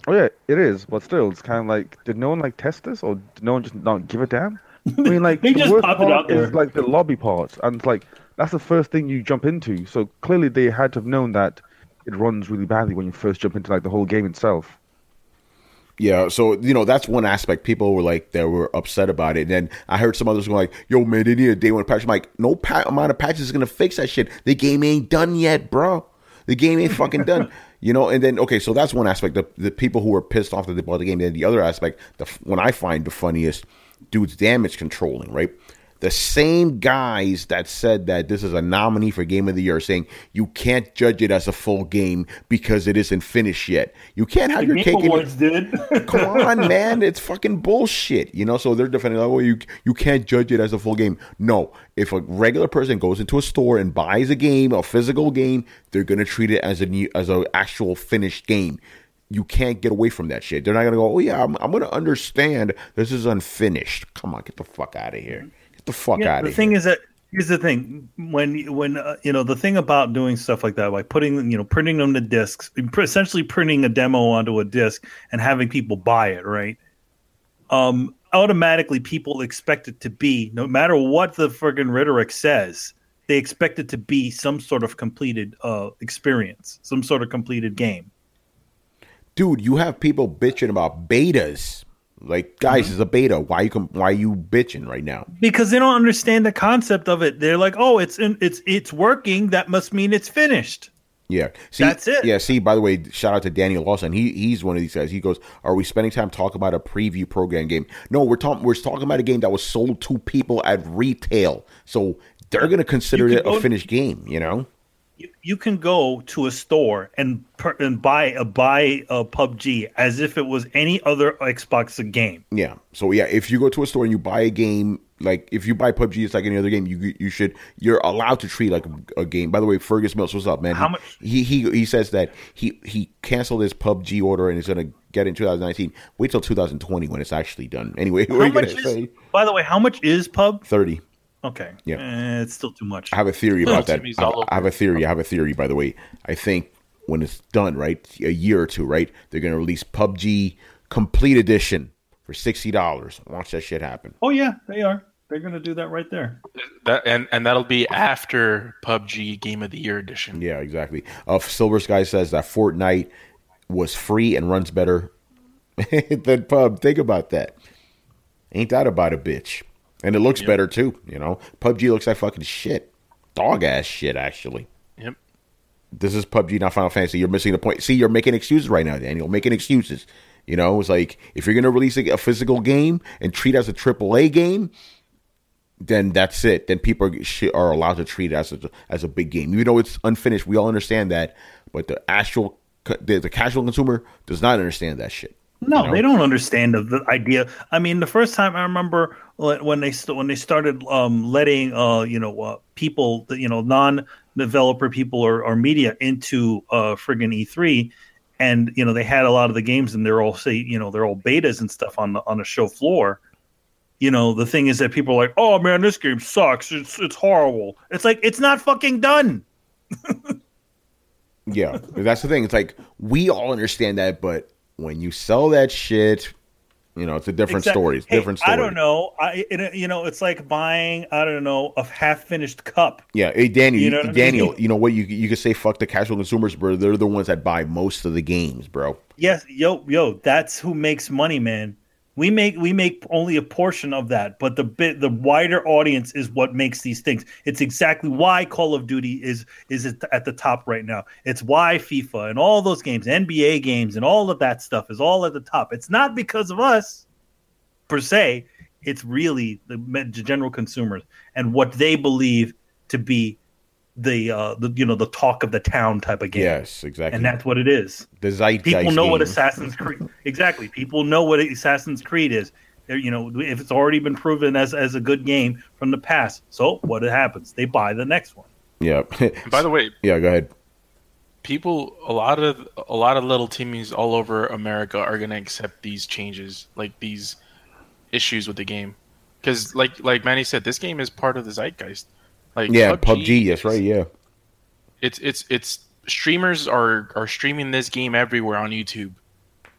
Oh yeah, it is, but still, it's kind of like, did no one like test this, or did no one just not give a damn? I mean, like They the just worst popped it part out there. is like the lobby part, and it's like that's the first thing you jump into. So clearly, they had to have known that it runs really badly when you first jump into like the whole game itself. Yeah, so that's one aspect. People were like, they were upset about it. And then I heard some others going like, "Yo, man, they need a day one patch." I'm like, no amount of patches is gonna fix that shit. The game ain't done yet, bro. The game ain't fucking done. And then okay, so that's one aspect. The people who were pissed off that they bought the game. Then the other aspect, the one I find the funniest, dude's damage controlling, right? The same guys that said that this is a nominee for Game of the Year are saying you can't judge it as a full game because it isn't finished yet. You can't have your cake. Awards did. Come on, man. It's fucking bullshit. So they're defending like, well, you can't judge it as a full game. No. If a regular person goes into a store and buys a game, a physical game, they're going to treat it as a actual finished game. You can't get away from that shit. They're not going to go, oh, yeah, I'm going to understand this is unfinished. Come on, get the fuck out of here. Get the fuck out of here. The thing is that, here's the thing. When the thing about doing stuff like that, like printing them to discs, essentially printing a demo onto a disc and having people buy it, right? Automatically people expect it to be, no matter what the friggin' rhetoric says, they expect it to be some sort of completed experience, some sort of completed game. Dude, you have people bitching about betas. Like, guys, it's a beta. Why are you bitching right now? Because they don't understand the concept of it. They're like, oh, it's working. That must mean it's finished. Yeah, see, that's it. Yeah, see. By the way, shout out to Daniel Lawson. He's one of these guys. He goes, "Are we spending time talking about a preview program game? No, we're talking about a game that was sold to people at retail. So they're going to consider it a finished game. You can go to a store and buy a PUBG as if it was any other Xbox game. Yeah. So yeah, if you go to a store and you buy a game, like if you buy PUBG, it's like any other game. You're allowed to treat like a game. By the way, Fergus Mills, what's up, man? How much? He says that he canceled his PUBG order and is going to get in 2019. Wait till 2020 when it's actually done. Anyway, what are you going to say? By the way, how much is PUB? 30. Okay. Yeah. It's still too much. I have a theory about that. I have a theory, by the way. I think when it's done, right, a year or two, right, they're going to release PUBG Complete Edition for $60. Watch that shit happen. Oh, yeah, they are. They're going to do that right there. And that'll be after PUBG Game of the Year edition. Yeah, exactly. Silver Sky says that Fortnite was free and runs better than PUB. Think about that. Ain't that about a bitch? And it looks better too, PUBG looks like fucking shit. Dog ass shit, actually. Yep. This is PUBG, not Final Fantasy. You're missing the point. See, you're making excuses right now, Daniel. Making excuses. It's like, if you're going to release a physical game and treat it as a AAA game, then that's it. Then people are allowed to treat it as a big game. Even though it's unfinished, we all understand that. But the casual consumer does not understand that shit. No, they don't understand the idea. I mean, the first time I remember when they started letting people, non-developer people or media into friggin' E3, and they had a lot of the games and they're all betas and stuff on the show floor. The thing is that people are like, oh man, this game sucks. It's horrible. It's like, it's not fucking done. Yeah, that's the thing. It's like, we all understand that, but when you sell that shit, it's a different story. It's different story. I don't know. It's like buying, I don't know, a half-finished cup. Yeah. Hey, Daniel, I mean? What? You could say fuck the casual consumers, bro. They're the ones that buy most of the games, bro. Yes. Yo, that's who makes money, man. We make only a portion of that, but the wider audience is what makes these things. It's exactly why Call of Duty is at the top right now. It's why FIFA and all those games, NBA games and all of that stuff is all at the top. It's not because of us per se. It's really the general consumers and what they believe to be the talk of the town type of game. Yes, exactly. And that's what it is. The zeitgeist. People know games. what Assassin's Creed. Exactly. People know what Assassin's Creed is. If it's already been proven as a good game from the past. So what happens? They buy the next one. Yeah. By the way, yeah, go ahead. People, a lot of little teamies all over America are going to accept these changes, like these issues with the game, because like Manny said, this game is part of the zeitgeist. Like, yeah, PUBG, that's right, yeah. It's streamers are streaming this game everywhere on YouTube.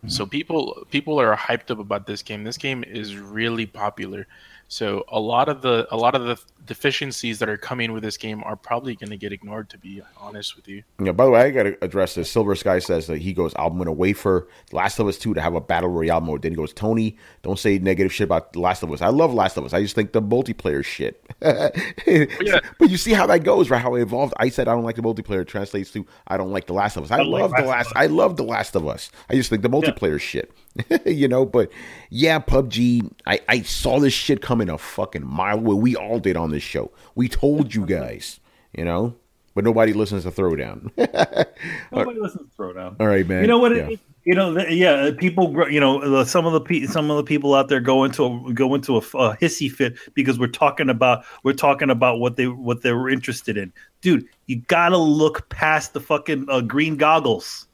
So people are hyped up about this game. This game is really popular. So a lot of the deficiencies that are coming with this game are probably going to get ignored, to be honest with you. Yeah, by the way, I got to address this. Silver Sky says that he goes, I'm going to wait for The Last of Us 2 to have a Battle Royale mode. Then he goes, Tony, don't say negative shit about The Last of Us. I love Last of Us. I just think the multiplayer shit. Yeah. But you see how that goes, right? How it evolved. I said I don't like the multiplayer. Translates to I don't like The Last of Us. I love The Last of Us. I just think the multiplayer shit. But yeah, PUBG, I saw this shit coming a fucking mile away. We all did on this show. We told you guys, but nobody listens to Throwdown. Nobody listens to Throwdown. All right, man. You know what? Yeah. People. Some of the people out there go into a hissy fit because we're talking about what they were interested in. Dude, you gotta look past the fucking green goggles.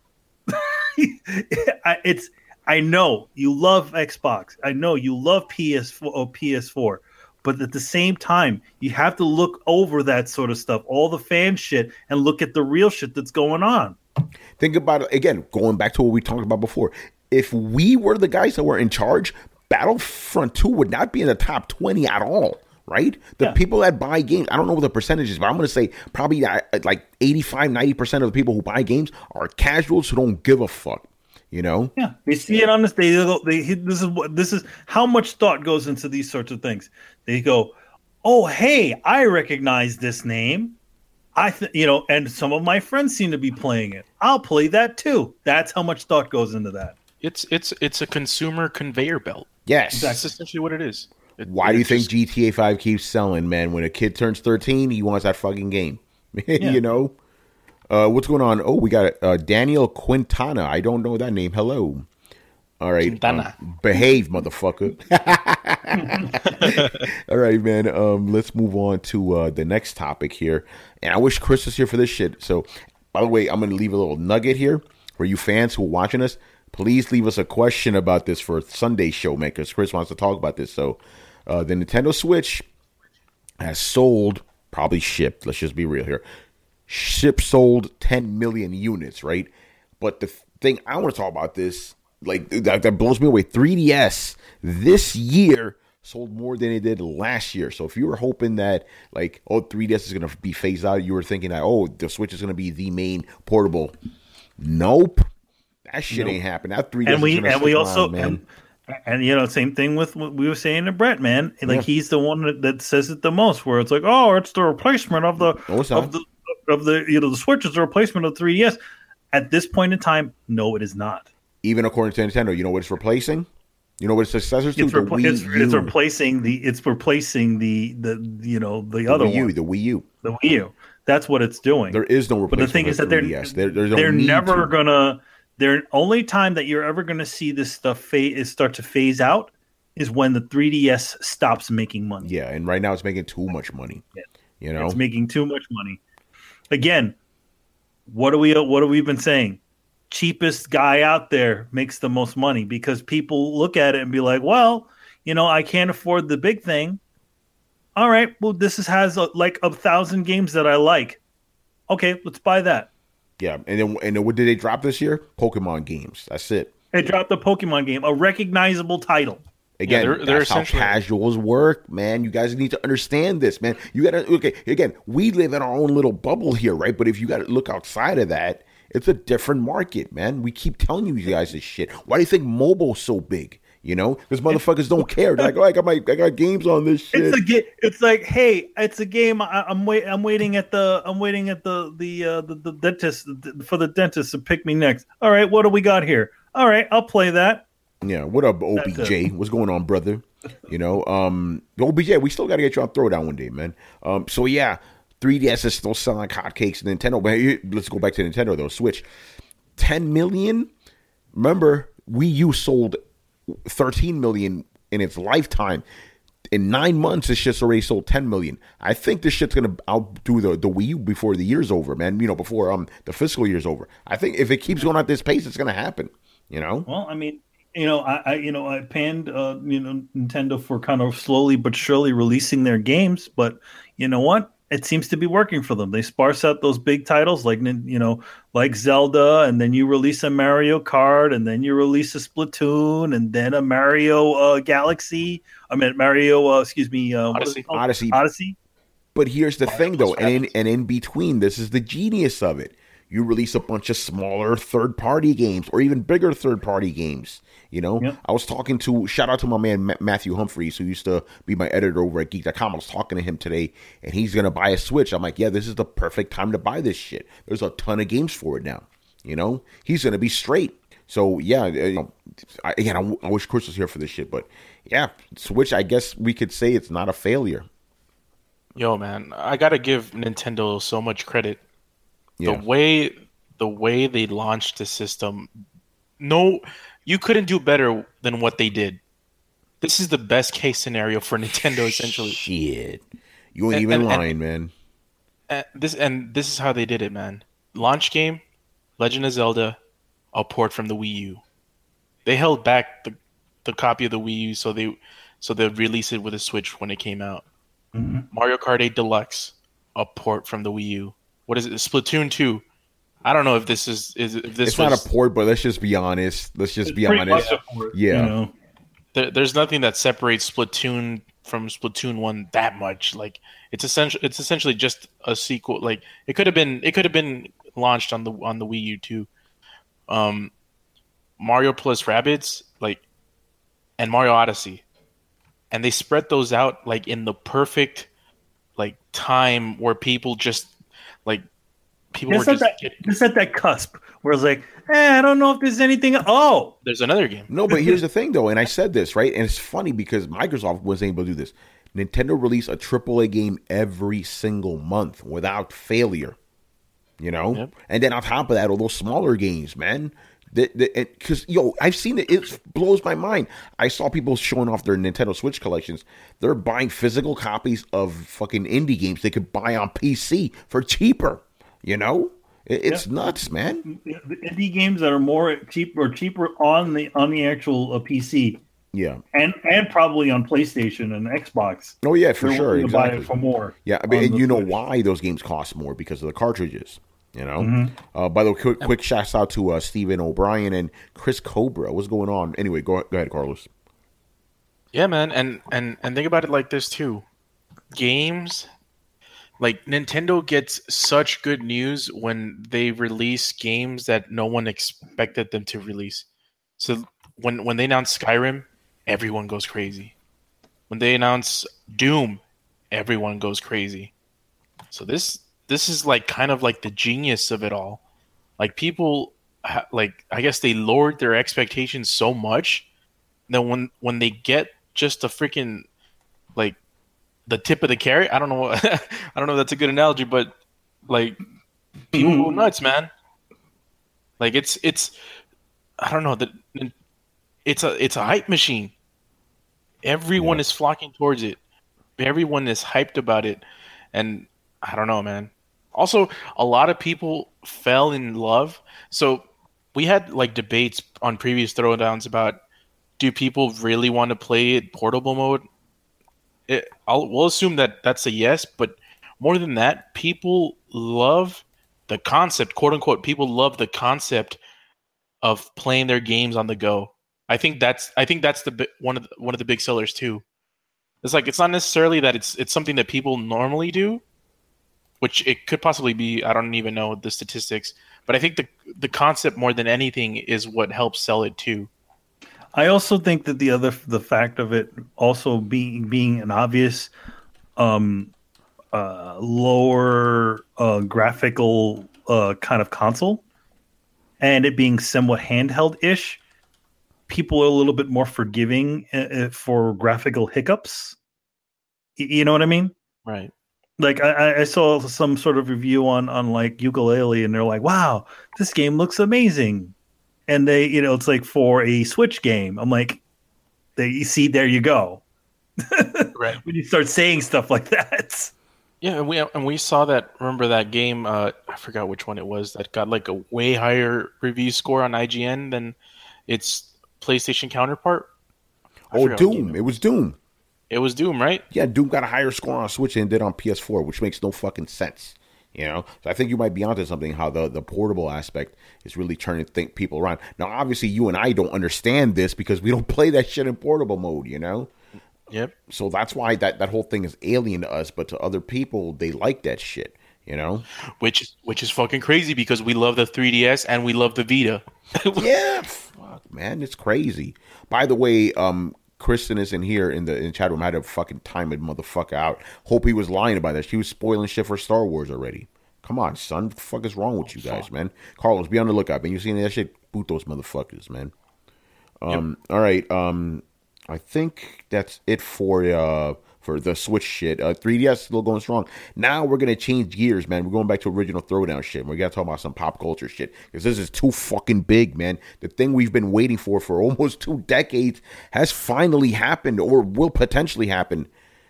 I know you love Xbox. I know you love PS4. But at the same time, you have to look over that sort of stuff, all the fan shit, and look at the real shit that's going on. Think about it again, going back to what we talked about before. If we were the guys that were in charge, Battlefront 2 would not be in the top 20 at all, right? The people that buy games, I don't know what the percentage is, but I'm going to say probably like 85, 90% of the people who buy games are casuals who don't give a fuck. Yeah, they see it on this. This is how much thought goes into these sorts of things. They go, "Oh, hey, I recognize this name. And some of my friends seem to be playing it. I'll play that too." That's how much thought goes into that. It's a consumer conveyor belt. Yes, that's essentially what it is. Why do you think GTA 5 keeps selling, man? When a kid turns 13, he wants that fucking game. What's going on? Oh, we got Daniel Quintana. I don't know that name. Hello. All right. Behave, motherfucker. All right, man. Let's move on to the next topic here. And I wish Chris was here for this shit. So, by the way, I'm going to leave a little nugget here for you fans who are watching us. Please leave us a question about this for Sunday's show, man, because Chris wants to talk about this. So, the Nintendo Switch has sold, probably shipped. Let's just be real here. Sold 10 million units, right? But the thing I want to talk about this, like that blows me away. 3DS this year sold more than it did last year. So if you were hoping that 3DS is going to be phased out, you were thinking that the Switch is going to be the main portable. Nope, that shit ain't happening. That 3DS and same thing with what we were saying to Brett, man. He's the one that says it the most, where it's like, oh, it's the replacement of the the Switch is a replacement of the 3DS. At this point in time, no, it is not. Even according to Nintendo, you know what it's replacing? You know what its successors to? It's replacing the other one. The Wii U. The Wii U. That's what it's doing. There is no replacement. But the thing is that they're never gonna. The only time that you're ever gonna see this stuff start to phase out is when the 3DS stops making money. Yeah, and right now it's making too much money. Yeah. It's making too much money. Again, what have we been saying? Cheapest guy out there makes the most money, because people look at it and be like, well, I can't afford the big thing. All right, well, this has 1,000 games that I like. Okay, let's buy that. Yeah, and then what did they drop this year? Pokemon games. That's it. They dropped the Pokemon game, a recognizable title. Again, that's how casuals work, man. You guys need to understand this, man. You got to, again, we live in our own little bubble here, right? But if you got to look outside of that, it's a different market, man. We keep telling you guys this shit. Why do you think mobile's so big? Because motherfuckers don't care. They're like, oh, I got games on this shit. It's like, hey, it's a game. I'm waiting at the dentist for the dentist to pick me next. All right, what do we got here? All right, I'll play that. Yeah, what up, OBJ? What's going on, brother? OBJ, we still got to get you on Throwdown one day, man. So yeah, 3DS is still selling like hotcakes. Nintendo, but let's go back to Nintendo though. Switch, 10 million. Remember, Wii U sold 13 million in its lifetime. In 9 months, this shit's already sold 10 million. I think this shit's gonna outdo the Wii U before the year's over, man. Before the fiscal year's over. I think if it keeps going at this pace, it's gonna happen. Well, I mean, I panned Nintendo for kind of slowly but surely releasing their games, but you know what? it seems to be working for them. They sparse out those big titles like like Zelda, and then you release a Mario Kart, and then you release a Splatoon, and then a Mario Galaxy. I mean Mario, excuse me, Odyssey. But here's the thing, though, and in between, this is the genius of it. You release a bunch of smaller third-party games or even bigger third-party games. Yep. I was talking to, shout out to my man Matthew Humphreys, who used to be my editor over at Geek.com. I was talking to him today, and he's going to buy a Switch. I'm like, yeah, this is the perfect time to buy this shit. There's a ton of games for it now. He's going to be straight. So, yeah, I wish Chris was here for this shit. But, yeah, Switch, I guess we could say it's not a failure. Yo, man, I got to give Nintendo so much credit. Yeah. The way they launched the system, no, you couldn't do better than what they did. This is the best case scenario for Nintendo, essentially. Shit, you ain't even lying, man. This is how they did it, man. Launch game, Legend of Zelda, a port from the Wii U. They held back the copy of the Wii U so they'd release it with a Switch when it came out. Mm-hmm. Mario Kart 8 Deluxe, a port from the Wii U. What is it? Splatoon 2. I don't know if this is it's not a port, but let's just be honest. Yeah. There's nothing that separates Splatoon from Splatoon 1 that much. Like it's essentially just a sequel. Like it could have been launched on the Wii U too. Mario plus Rabbids, and Mario Odyssey. And they spread those out in the perfect time where people just just at that cusp where it's like, I don't know if there's anything. Oh, there's another game. No, but here's the thing, though, and I said this, right? And it's funny because Microsoft wasn't able to do this. Nintendo released a AAA game every single month without failure, Yep. And then on top of that, all those smaller games, man. Because, I've seen it. It blows my mind. I saw people showing off their Nintendo Switch collections. They're buying physical copies of fucking indie games they could buy on PC for cheaper. It's nuts, man. The indie games that are cheaper on the actual PC. Yeah, and probably on PlayStation and Xbox. Oh yeah, for sure. Exactly. Buy it for more. Yeah, I mean, and you know why those games cost more? Because of the cartridges. Mm-hmm. By the way, quick shout out to Stephen O'Brien and Chris Cobra. What's going on? Anyway, go ahead, Carlos. Yeah, man, and think about it like this too. Games. Nintendo gets such good news when they release games that no one expected them to release. So when they announce Skyrim, everyone goes crazy. When they announce Doom, everyone goes crazy. So this is kind of the genius of it all. People, I guess they lowered their expectations so much that when they get just a freaking the tip of the carrot. I don't know. I don't know if that's a good analogy, but people go nuts, man. It's I don't know that it's a hype machine. Everyone is flocking towards it. Everyone is hyped about it, and I don't know, man. Also, a lot of people fell in love. So we had debates on previous throwdowns about do people really want to play it portable mode? We'll assume that that's a yes, but more than that, people love the concept, quote unquote. People love the concept of playing their games on the go. I think that's one of the big sellers too. It's it's not necessarily that it's something that people normally do, which it could possibly be. I don't even know the statistics, but I think the concept more than anything is what helps sell it too. I also think that the fact of it also being an obvious lower graphical kind of console, and it being somewhat handheld-ish, people are a little bit more forgiving for graphical hiccups. You know what I mean? Right. I saw some sort of review on Yooka-Laylee, and they're like, "Wow, this game looks amazing." And they, it's for a Switch game. I'm like, there you go. Right. When you start saying stuff like that. Yeah, and we saw that. Remember that game? I forgot which one it was that got a way higher review score on IGN than its PlayStation counterpart. Doom. It was Doom. It was Doom, right? Yeah, Doom got a higher score on Switch than it did on PS4, which makes no fucking sense. You know, so I think you might be onto something. How the portable aspect is really turning people around. Now, obviously, you and I don't understand this because we don't play that shit in portable mode. You know. Yep. So that's why that whole thing is alien to us, but to other people, they like that shit. You know. Which is fucking crazy because we love the 3DS and we love the Vita. Yeah, fuck, man, it's crazy. By the way, Kristen isn't here in the chat room. I had to fucking time it motherfucker out. Hope he was lying about that. She was spoiling shit for Star Wars already. Come on, son. What the fuck is wrong with you guys, man? Carlos, be on the lookout, man. You seen that shit? Boot those motherfuckers, man. All right. I think that's it for the Switch shit. 3DS still going strong. Now we're gonna change gears, man. We're going back to original Throwdown shit. We're gonna talk about some pop culture shit because this is too fucking big, man. The thing we've been waiting for almost 2 decades has finally happened, or will potentially happen.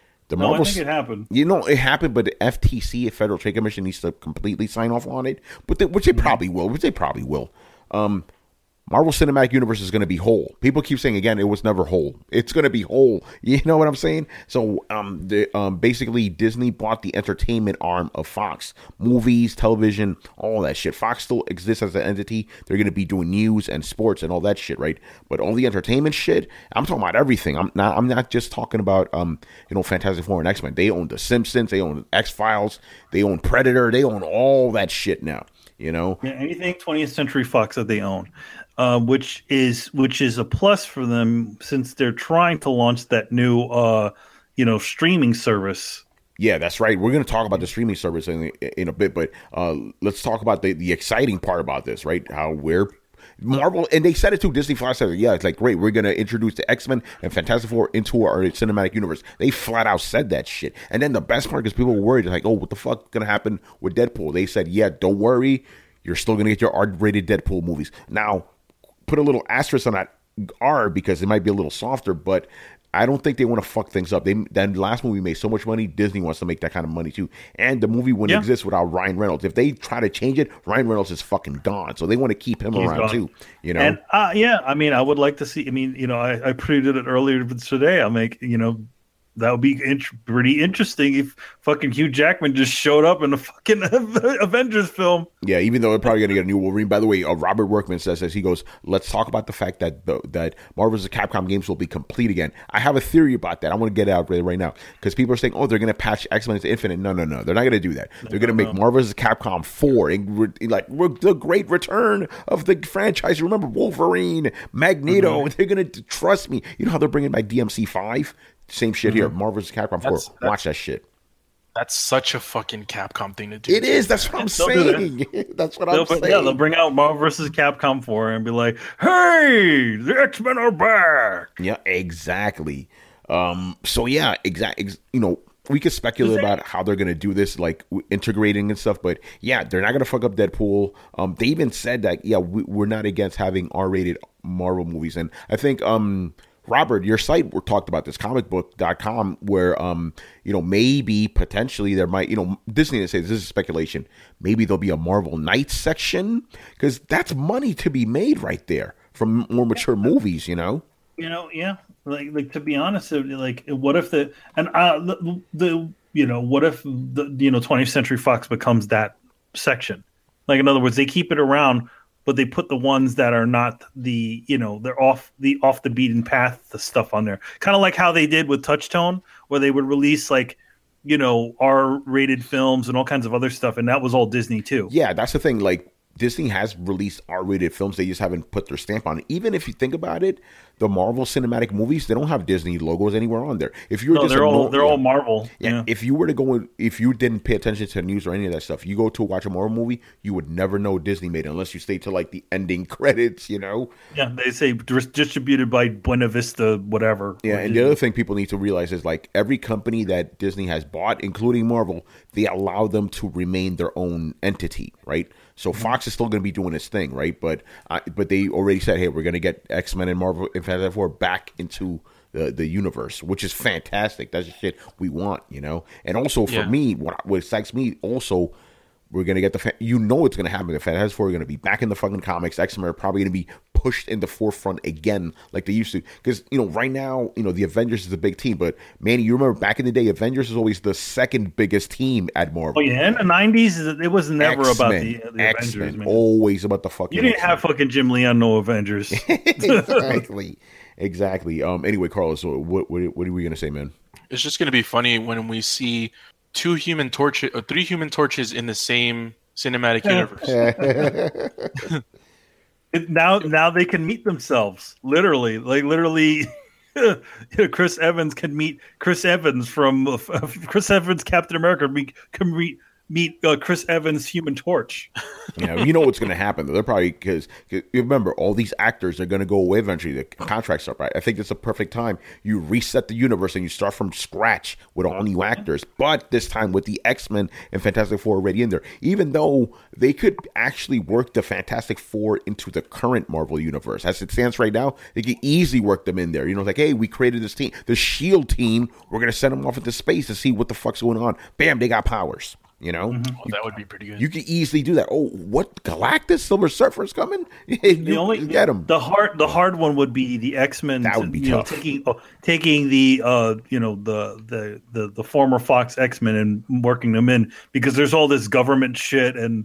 I think it happened. You know, it happened, but the FTC, the Federal Trade Commission, needs to completely sign off on it. Which they probably will. Marvel Cinematic Universe is going to be whole. People keep saying again, it was never whole. It's going to be whole. You know what I'm saying? So, basically, Disney bought the entertainment arm of Fox, movies, television, all that shit. Fox still exists as an entity. They're going to be doing news and sports and all that shit, right? But all the entertainment shit, I'm talking about everything. I'm not just talking about Fantastic Four and X-Men. They own The Simpsons. They own X-Files. They own Predator. They own all that shit now. You know, yeah, anything 20th Century Fox that they own. Which is a plus for them since they're trying to launch that new, streaming service. Yeah, that's right. We're going to talk about the streaming service in a bit, but let's talk about the exciting part about this, right? How Marvel, and they said it too. Disney flat said, yeah, it's like, great, we're going to introduce the X-Men and Fantastic Four into our cinematic universe. They flat out said that shit. And then the best part, because people were worried, like, oh, what the fuck going to happen with Deadpool? They said, yeah, don't worry. You're still going to get your R-rated Deadpool movies. Now, put a little asterisk on that R because it might be a little softer, but I don't think they want to fuck things up. That last movie made so much money. Disney wants to make that kind of money too. And the movie wouldn't exist without Ryan Reynolds. If they try to change it, Ryan Reynolds is fucking gone. So they want to keep him around too. You know? And I would like to see. I mean, I predicted it earlier today. I'll make that would be pretty interesting if fucking Hugh Jackman just showed up in a fucking Avengers film. Yeah, even though they're probably going to get a new Wolverine. By the way, Robert Workman says, as he goes, let's talk about the fact that that Marvel vs. Capcom games will be complete again. I have a theory about that. I want to get it out right now because people are saying, oh, they're going to patch X-Men to Infinite. No. They're not going to do that. They're going to make Marvel vs. Capcom 4 the great return of the franchise. Remember Wolverine, Magneto. They're going to, trust me, you know how they're bringing back DMC 5? Same shit here. Marvel vs. Capcom 4. Watch that shit. That's such a fucking Capcom thing to do. It is. That's what I'm saying. That's what I'm saying. Yeah, they'll bring out Marvel vs. Capcom 4 and be like, hey, the X-Men are back. Yeah, exactly. So, yeah, we could speculate about how they're going to do this, like integrating and stuff. But, yeah, they're not going to fuck up Deadpool. They even said that, yeah, we're not against having R-rated Marvel movies. And I think... Robert, your site talked about this, comicbook.com, where, maybe potentially there might, Disney says this is speculation. Maybe there'll be a Marvel Knights section because that's money to be made right there from more mature movies, Yeah. Like to be honest, like what if what if the 20th Century Fox becomes that section? Like, in other words, they keep it around, but they put the ones that are not the, they're off the beaten path, the stuff on there. Kind of like how they did with Touchstone, where they would release R-rated films and all kinds of other stuff, and that was all Disney too. Yeah, that's the thing. Like, Disney has released R-rated films. They just haven't put their stamp on it. Even if you think about it, the Marvel cinematic movies, they don't have Disney logos anywhere on there. If you're they're all Marvel. Yeah. If you were to go, if you didn't pay attention to the news or any of that stuff, you go to watch a Marvel movie, you would never know Disney made it unless you stay to like the ending credits. Yeah, they say distributed by Buena Vista, whatever. Yeah, and the other thing people need to realize is like every company that Disney has bought, including Marvel, they allow them to remain their own entity, right? So Fox is still going to be doing its thing, right? But they already said, hey, we're going to get X-Men and Marvel and Fantastic Four back into the universe, which is fantastic. That's the shit we want, And also for me, what excites me also, We're gonna get you know it's gonna happen. The Fantastic Four are gonna be back in the fucking comics. X-Men are probably gonna be pushed in the forefront again, like they used to. Because right now, the Avengers is a big team, but Manny, you remember back in the day, Avengers was always the second biggest team at Marvel. Oh yeah, in the '90s, it was never about the Avengers. Man. Always about the fucking. You didn't have fucking Jim Lee on no Avengers. Exactly. Anyway, Carlos, so what are we gonna say, man? It's just gonna be funny when we see 3 Human Torches in the same cinematic universe. Now they can meet themselves, literally. Chris Evans can meet Chris Evans from Chris Evans Captain America. Can meet Chris Evans Human Torch. Yeah, you know what's going to happen. They're probably because remember all these actors are going to go away eventually. The contracts up, right? I think it's a perfect time. You reset the universe and you start from scratch with all new actors, but this time with the X-Men and Fantastic Four already in there. Even though they could actually work the Fantastic Four into the current Marvel universe as it stands right now, they could easily work them in there. Like, hey, we created this team, the Shield team. We're going to send them off into space to see what the fuck's going on. Bam, they got powers. Well, that would be pretty good. You could easily do that. Oh, what Galactus, Silver Surfer's coming? Get him. The hard one would be the X-Men. That would be tough. Taking the the former Fox X-Men and working them in, because there's all this government shit and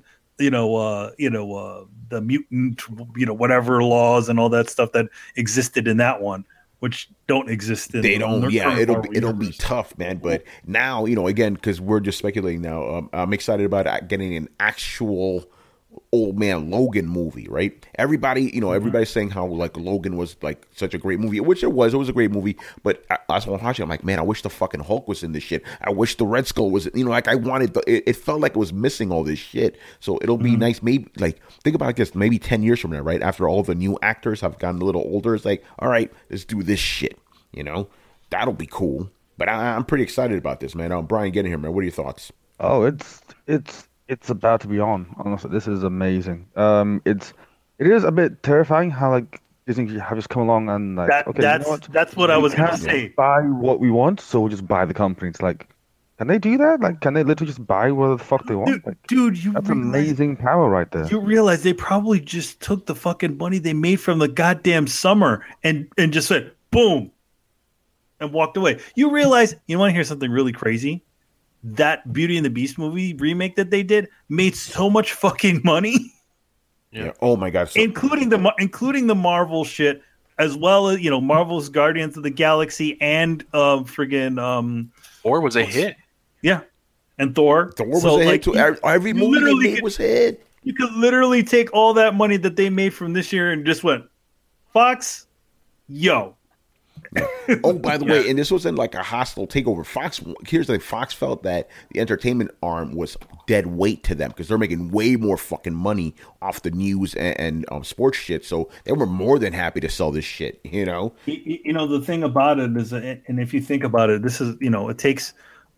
the mutant whatever laws and all that stuff that existed in that one, which don't exist in it'll be tough, man. But now, again, because we're just speculating now, I'm excited about getting an actual Old Man Logan movie, right? Everybody's saying how like Logan was like such a great movie, which it was a great movie, but I was watching, I'm like, man, I wish the fucking Hulk was in this shit. I wish the Red Skull was, like I wanted it felt like it was missing all this shit. So it'll be nice, maybe like think about this, maybe 10 years from now, right? After all the new actors have gotten a little older, it's like, all right, let's do this shit, that'll be cool. But I'm pretty excited about this, man. Brian, get in here, man. What are your thoughts? Oh, it's about to be on. Honestly, this is amazing. It is a bit terrifying how like Disney have just come along and like that's what I was gonna say. Buy what we want, so we'll just buy the company. It's like, can they do that? Like, can they literally just buy whatever the fuck they want? That's amazing power right there. You realize they probably just took the fucking money they made from the goddamn summer and just went boom and walked away. You realize, you want to hear something really crazy? That Beauty and the Beast movie remake that they did made so much fucking money. Yeah. Oh my god. Including the Marvel shit, as well as Marvel's Guardians of the Galaxy and friggin' Thor was a hit. Yeah, and Thor. Thor was a hit too. Every movie they made was a hit. You could literally take all that money that they made from this year and just went, Fox, yo. Oh, by the way, and this wasn't like a hostile takeover. Fox felt that the entertainment arm was dead weight to them because they're making way more fucking money off the news and sports shit. So they were more than happy to sell this shit. The thing about it is, and if you think about it, this is it takes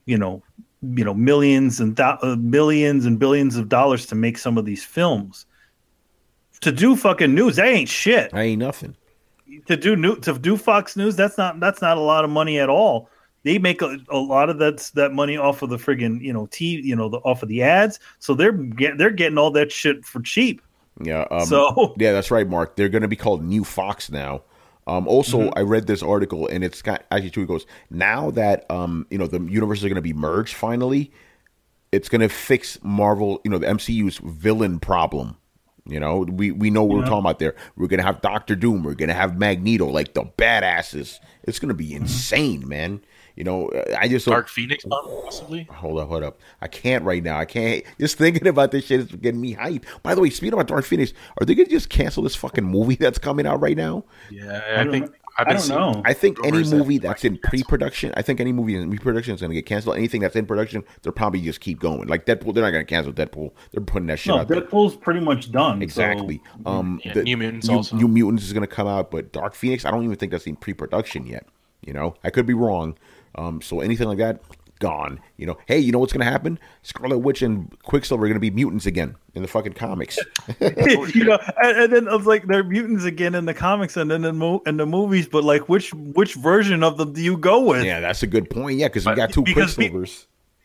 millions and billions of dollars to make some of these films. To do fucking news, that ain't shit. That ain't nothing. To do Fox News, that's not a lot of money at all. They make a lot of that money off of the friggin' off of the ads. So they're getting all that shit for cheap. Yeah. Yeah, that's right, Mark. They're going to be called New Fox now. Also, I read this article and it's got actually true. It goes, now that the universes are going to be merged finally, it's going to fix Marvel, the MCU's villain problem. We know what we're talking about there. We're going to have Doctor Doom. We're going to have Magneto, like the badasses. It's going to be insane, man. I just Dark Phoenix, possibly. Hold up. I can't right now. I can't. Just thinking about this shit is getting me hyped. By the way, speaking about Dark Phoenix, are they going to just cancel this fucking movie that's coming out right now? Yeah, I don't know. I think any movie that's in pre-production, I think any movie in pre-production is going to get canceled. Anything that's in production, they'll probably just keep going. Like Deadpool, they're not going to cancel Deadpool. They're putting that shit out there. Deadpool's pretty much done. Exactly. So. New Mutants also. New Mutants is going to come out, but Dark Phoenix, I don't even think that's in pre-production yet. I could be wrong. So anything like that, gone. Hey, you know what's going to happen? Scarlet Witch and Quicksilver are going to be mutants again in the fucking comics. And then I was like, they're mutants again in the comics and then in the movies. But like, which version of them do you go with? Yeah, that's a good point. Yeah, because we got two Quicksilvers.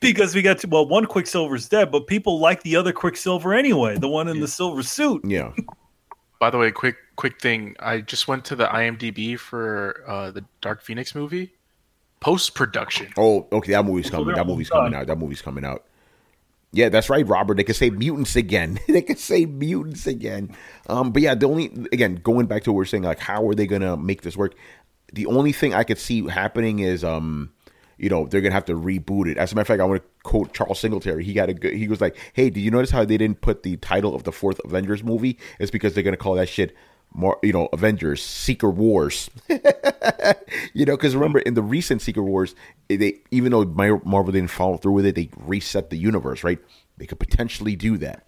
Because we got to, well, one Quicksilver's dead, but people like the other Quicksilver anyway, the one in the silver suit. Yeah. By the way, quick thing. I just went to the IMDb for the Dark Phoenix movie. Post-production. Oh, okay. That movie's coming. they're That movie's almost coming done. out. That movie's coming out. Yeah, that's right, Robert. They can say mutants again. They can say mutants again. But yeah, the only, again, going back to what we're saying, like, how are they gonna make this work? The only thing I could see happening is, you know, they're gonna have to reboot it. As a matter of fact, I want to quote Charles Singletary. He was like, "Hey, did you notice how they didn't put the title of the fourth Avengers movie? It's because they're gonna call that shit more, you know, Avengers Secret Wars." You know, because remember in the recent Secret Wars, they, even though Marvel didn't follow through with it, they reset the universe. Right? They could potentially do that.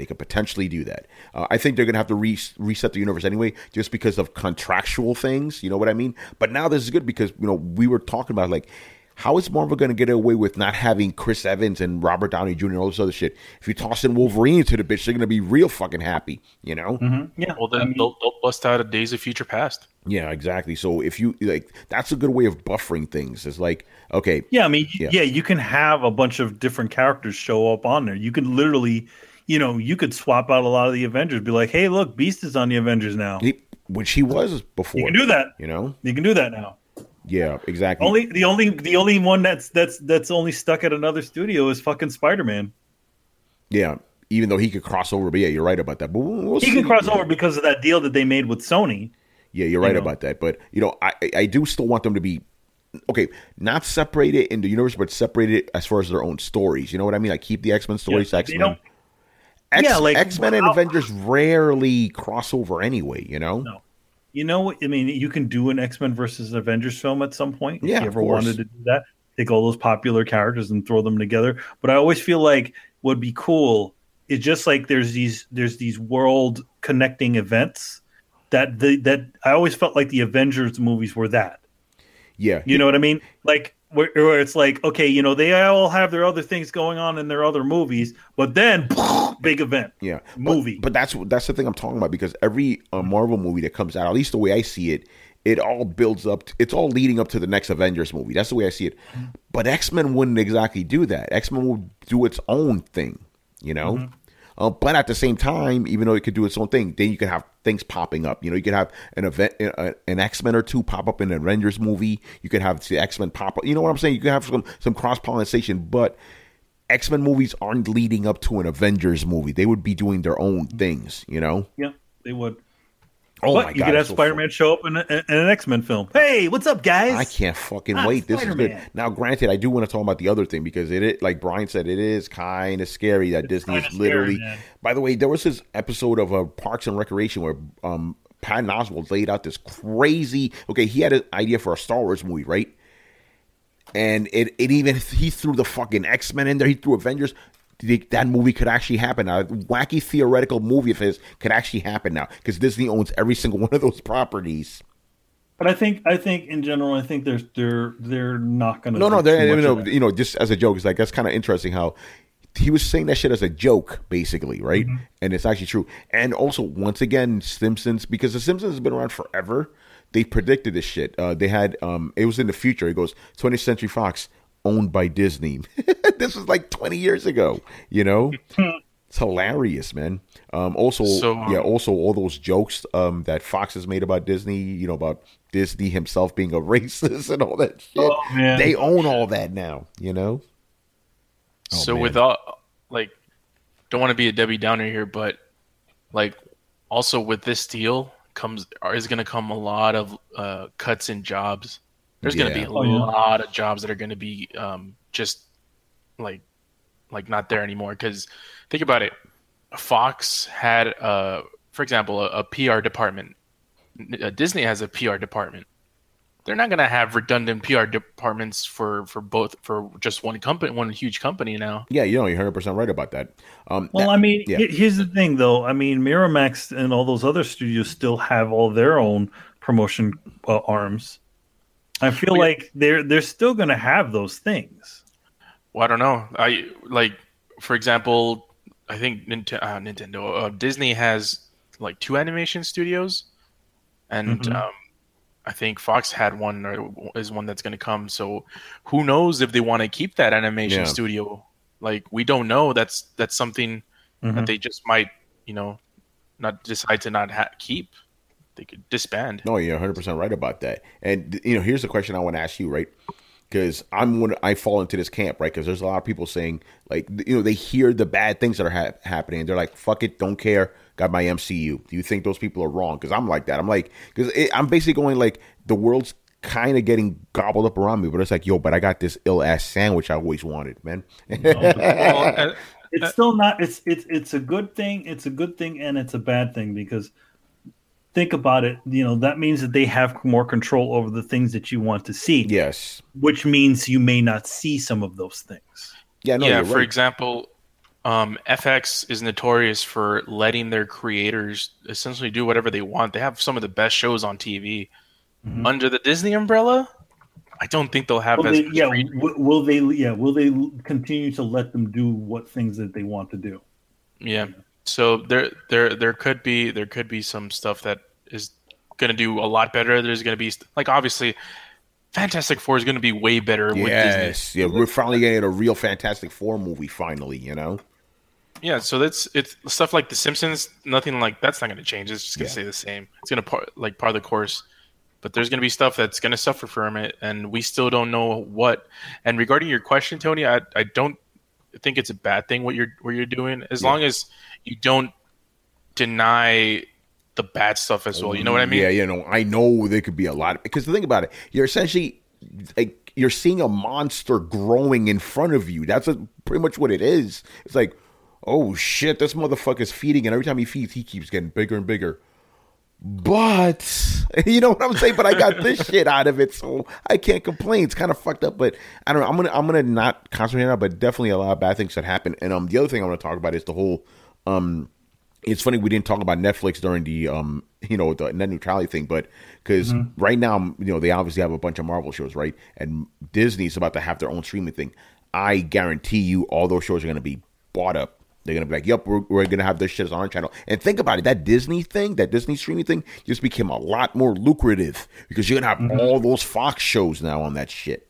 I think they're going to have to reset the universe anyway, just because of contractual things. You know what I mean? But now this is good because, you know, we were talking about, like, how is Marvel going to get away with not having Chris Evans and Robert Downey Jr. and all this other shit? If you toss in Wolverine into the bitch, they're going to be real fucking happy, you know? Yeah. Well, then they'll bust out a Days of Future Past. Yeah, exactly. So if you, like, that's a good way of buffering things. It's like, okay. Yeah, I mean, yeah, you can have a bunch of different characters show up on there. You can literally, you know, you could swap out a lot of the Avengers, be like, hey, look, Beast is on the Avengers now. Which he was before. You can do that. You know? You can do that now. Yeah, exactly. The only one that's only stuck at another studio is fucking Spider-Man. Yeah, even though he could cross over, but yeah, you're right about that. But we'll He see. can cross over because of that deal that they made with Sony. Yeah, you're right about that. But, you know, I do still want them to be, okay, not separated in the universe, but separated as far as their own stories. You know what I mean? Like, keep the X-Men stories, X-Men. X-Men and Avengers rarely cross over anyway, you know? No. You know what? I mean, you can do an X-Men versus Avengers film at some point. Yeah, if you of ever course. wanted to do that. Take all those popular characters and throw them together. But I always feel like what'd be cool is just like there's these world connecting events that I always felt like the Avengers movies were that. Yeah. You know what I mean? Like where it's like, okay, you know, they all have their other things going on in their other movies, but then big event. Yeah. Movie. But that's the thing I'm talking about, because every Marvel movie that comes out, at least the way I see it, it all builds up. It's all leading up to the next Avengers movie. That's the way I see it. But X-Men wouldn't exactly do that. X-Men will do its own thing, you know? But at the same time, even though it could do its own thing, then you can have things popping up. You know, you could have an event, an X-Men or two pop up in an Avengers movie. You could have the X-Men pop up. You know what I'm saying? You can have some cross-pollination, but X-Men movies aren't leading up to an Avengers movie. They would be doing their own things, you know? Yeah, they would. Oh but my God, you could have it's so Spider-Man show up in an X-Men film. Hey, what's up, guys? I can't fucking wait. This is good. Spider-Man. Now, granted, I do want to talk about the other thing, because like Brian said, it is kind of scary that Disney is kinda literally. scary, man. By the way, there was this episode of Parks and Recreation where Patton Oswalt laid out this crazy. Okay, he had an idea for a Star Wars movie, right? And he threw the fucking X-Men in there. He threw Avengers. That movie could actually happen now. A wacky theoretical movie of his could actually happen now, because Disney owns every single one of those properties. But I think in general, I think they're not going to. No, you know, just as a joke, it's like, that's kind of interesting how he was saying that shit as a joke, basically, right? And it's actually true. And also, once again, Simpsons, because the Simpsons has been around forever. They predicted this shit. They had it was in the future. It goes 20th Century Fox, owned by Disney. This was like 20 years ago, you know? It's hilarious, man. Also all those jokes that Fox has made about Disney, you know, about Disney himself being a racist and all that shit. Oh, man. They own all that now, you know? So man. with all, like, don't want to be a Debbie Downer here, but like, also with this deal is going to come a lot of cuts in jobs. There's going to be a lot of jobs that are going to be just like not there anymore. Because think about it, Fox had, for example, a PR department. Disney has a PR department. They're not going to have redundant PR departments for just one company, one huge company now. Yeah, you're 100% right about that. Here's the thing, though. I mean, Miramax and all those other studios still have all their own promotion arms. I feel like they're still going to have those things. Well, I don't know. For example, I think Nintendo, Disney has like 2 animation studios, and I think Fox had one or is one that's going to come. So who knows if they want to keep that animation studio? Like we don't know. That's something that they just might, not decide to not keep. They could disband. No, you're 100% right about that. And here's the question I want to ask you, right? Because I fall into this camp, right? Because there's a lot of people saying, like, they hear the bad things that are happening, and they're like, "Fuck it, don't care, got my MCU." Do you think those people are wrong? Because I'm like that. I'm like, because I'm basically going like, the world's kind of getting gobbled up around me, but it's like, yo, but I got this ill ass sandwich I always wanted, man. It's still not. It's a good thing. It's a good thing, and it's a bad thing because. Think about it. That means that they have more control over the things that you want to see. Yes. Which means you may not see some of those things. Yeah. No, you're for right. example, FX is notorious for letting their creators essentially do whatever they want. They have some of the best shows on TV. Under the Disney umbrella, I don't think they'll have as much freedom. Will they continue to let them do what things that they want to do? Yeah. So there could be some stuff that is going to do a lot better. There's going to be obviously Fantastic Four is going to be way better with Disney. Yes, yeah, we're finally getting a real Fantastic Four movie finally. Yeah, so it's stuff like The Simpsons. Nothing like that's not going to change. It's just going to stay the same. It's going to part of the course. But there's going to be stuff that's going to suffer from it, and we still don't know what. And regarding your question, Tony, I don't think it's a bad thing what you're doing, as long as you don't deny the bad stuff as well. You know what I mean? Yeah, I know there could be a lot because the thing about it, you're essentially like you're seeing a monster growing in front of you. That's pretty much what it is. It's like, oh shit, this motherfucker's feeding, and every time he feeds, he keeps getting bigger and bigger. But you know what I'm saying? But I got this shit out of it, so I can't complain. It's kind of fucked up, but I don't know. I'm gonna not concentrate on it, but definitely a lot of bad things that happen. And the other thing I want to talk about is the whole. It's funny we didn't talk about Netflix during the the net neutrality thing, but because right now they obviously have a bunch of Marvel shows, right? And Disney's about to have their own streaming thing. I guarantee you, all those shows are going to be bought up. They're going to be like, yep, we're going to have this shit on our channel. And think about it, that Disney streaming thing just became a lot more lucrative because you're going to have all those Fox shows now on that shit.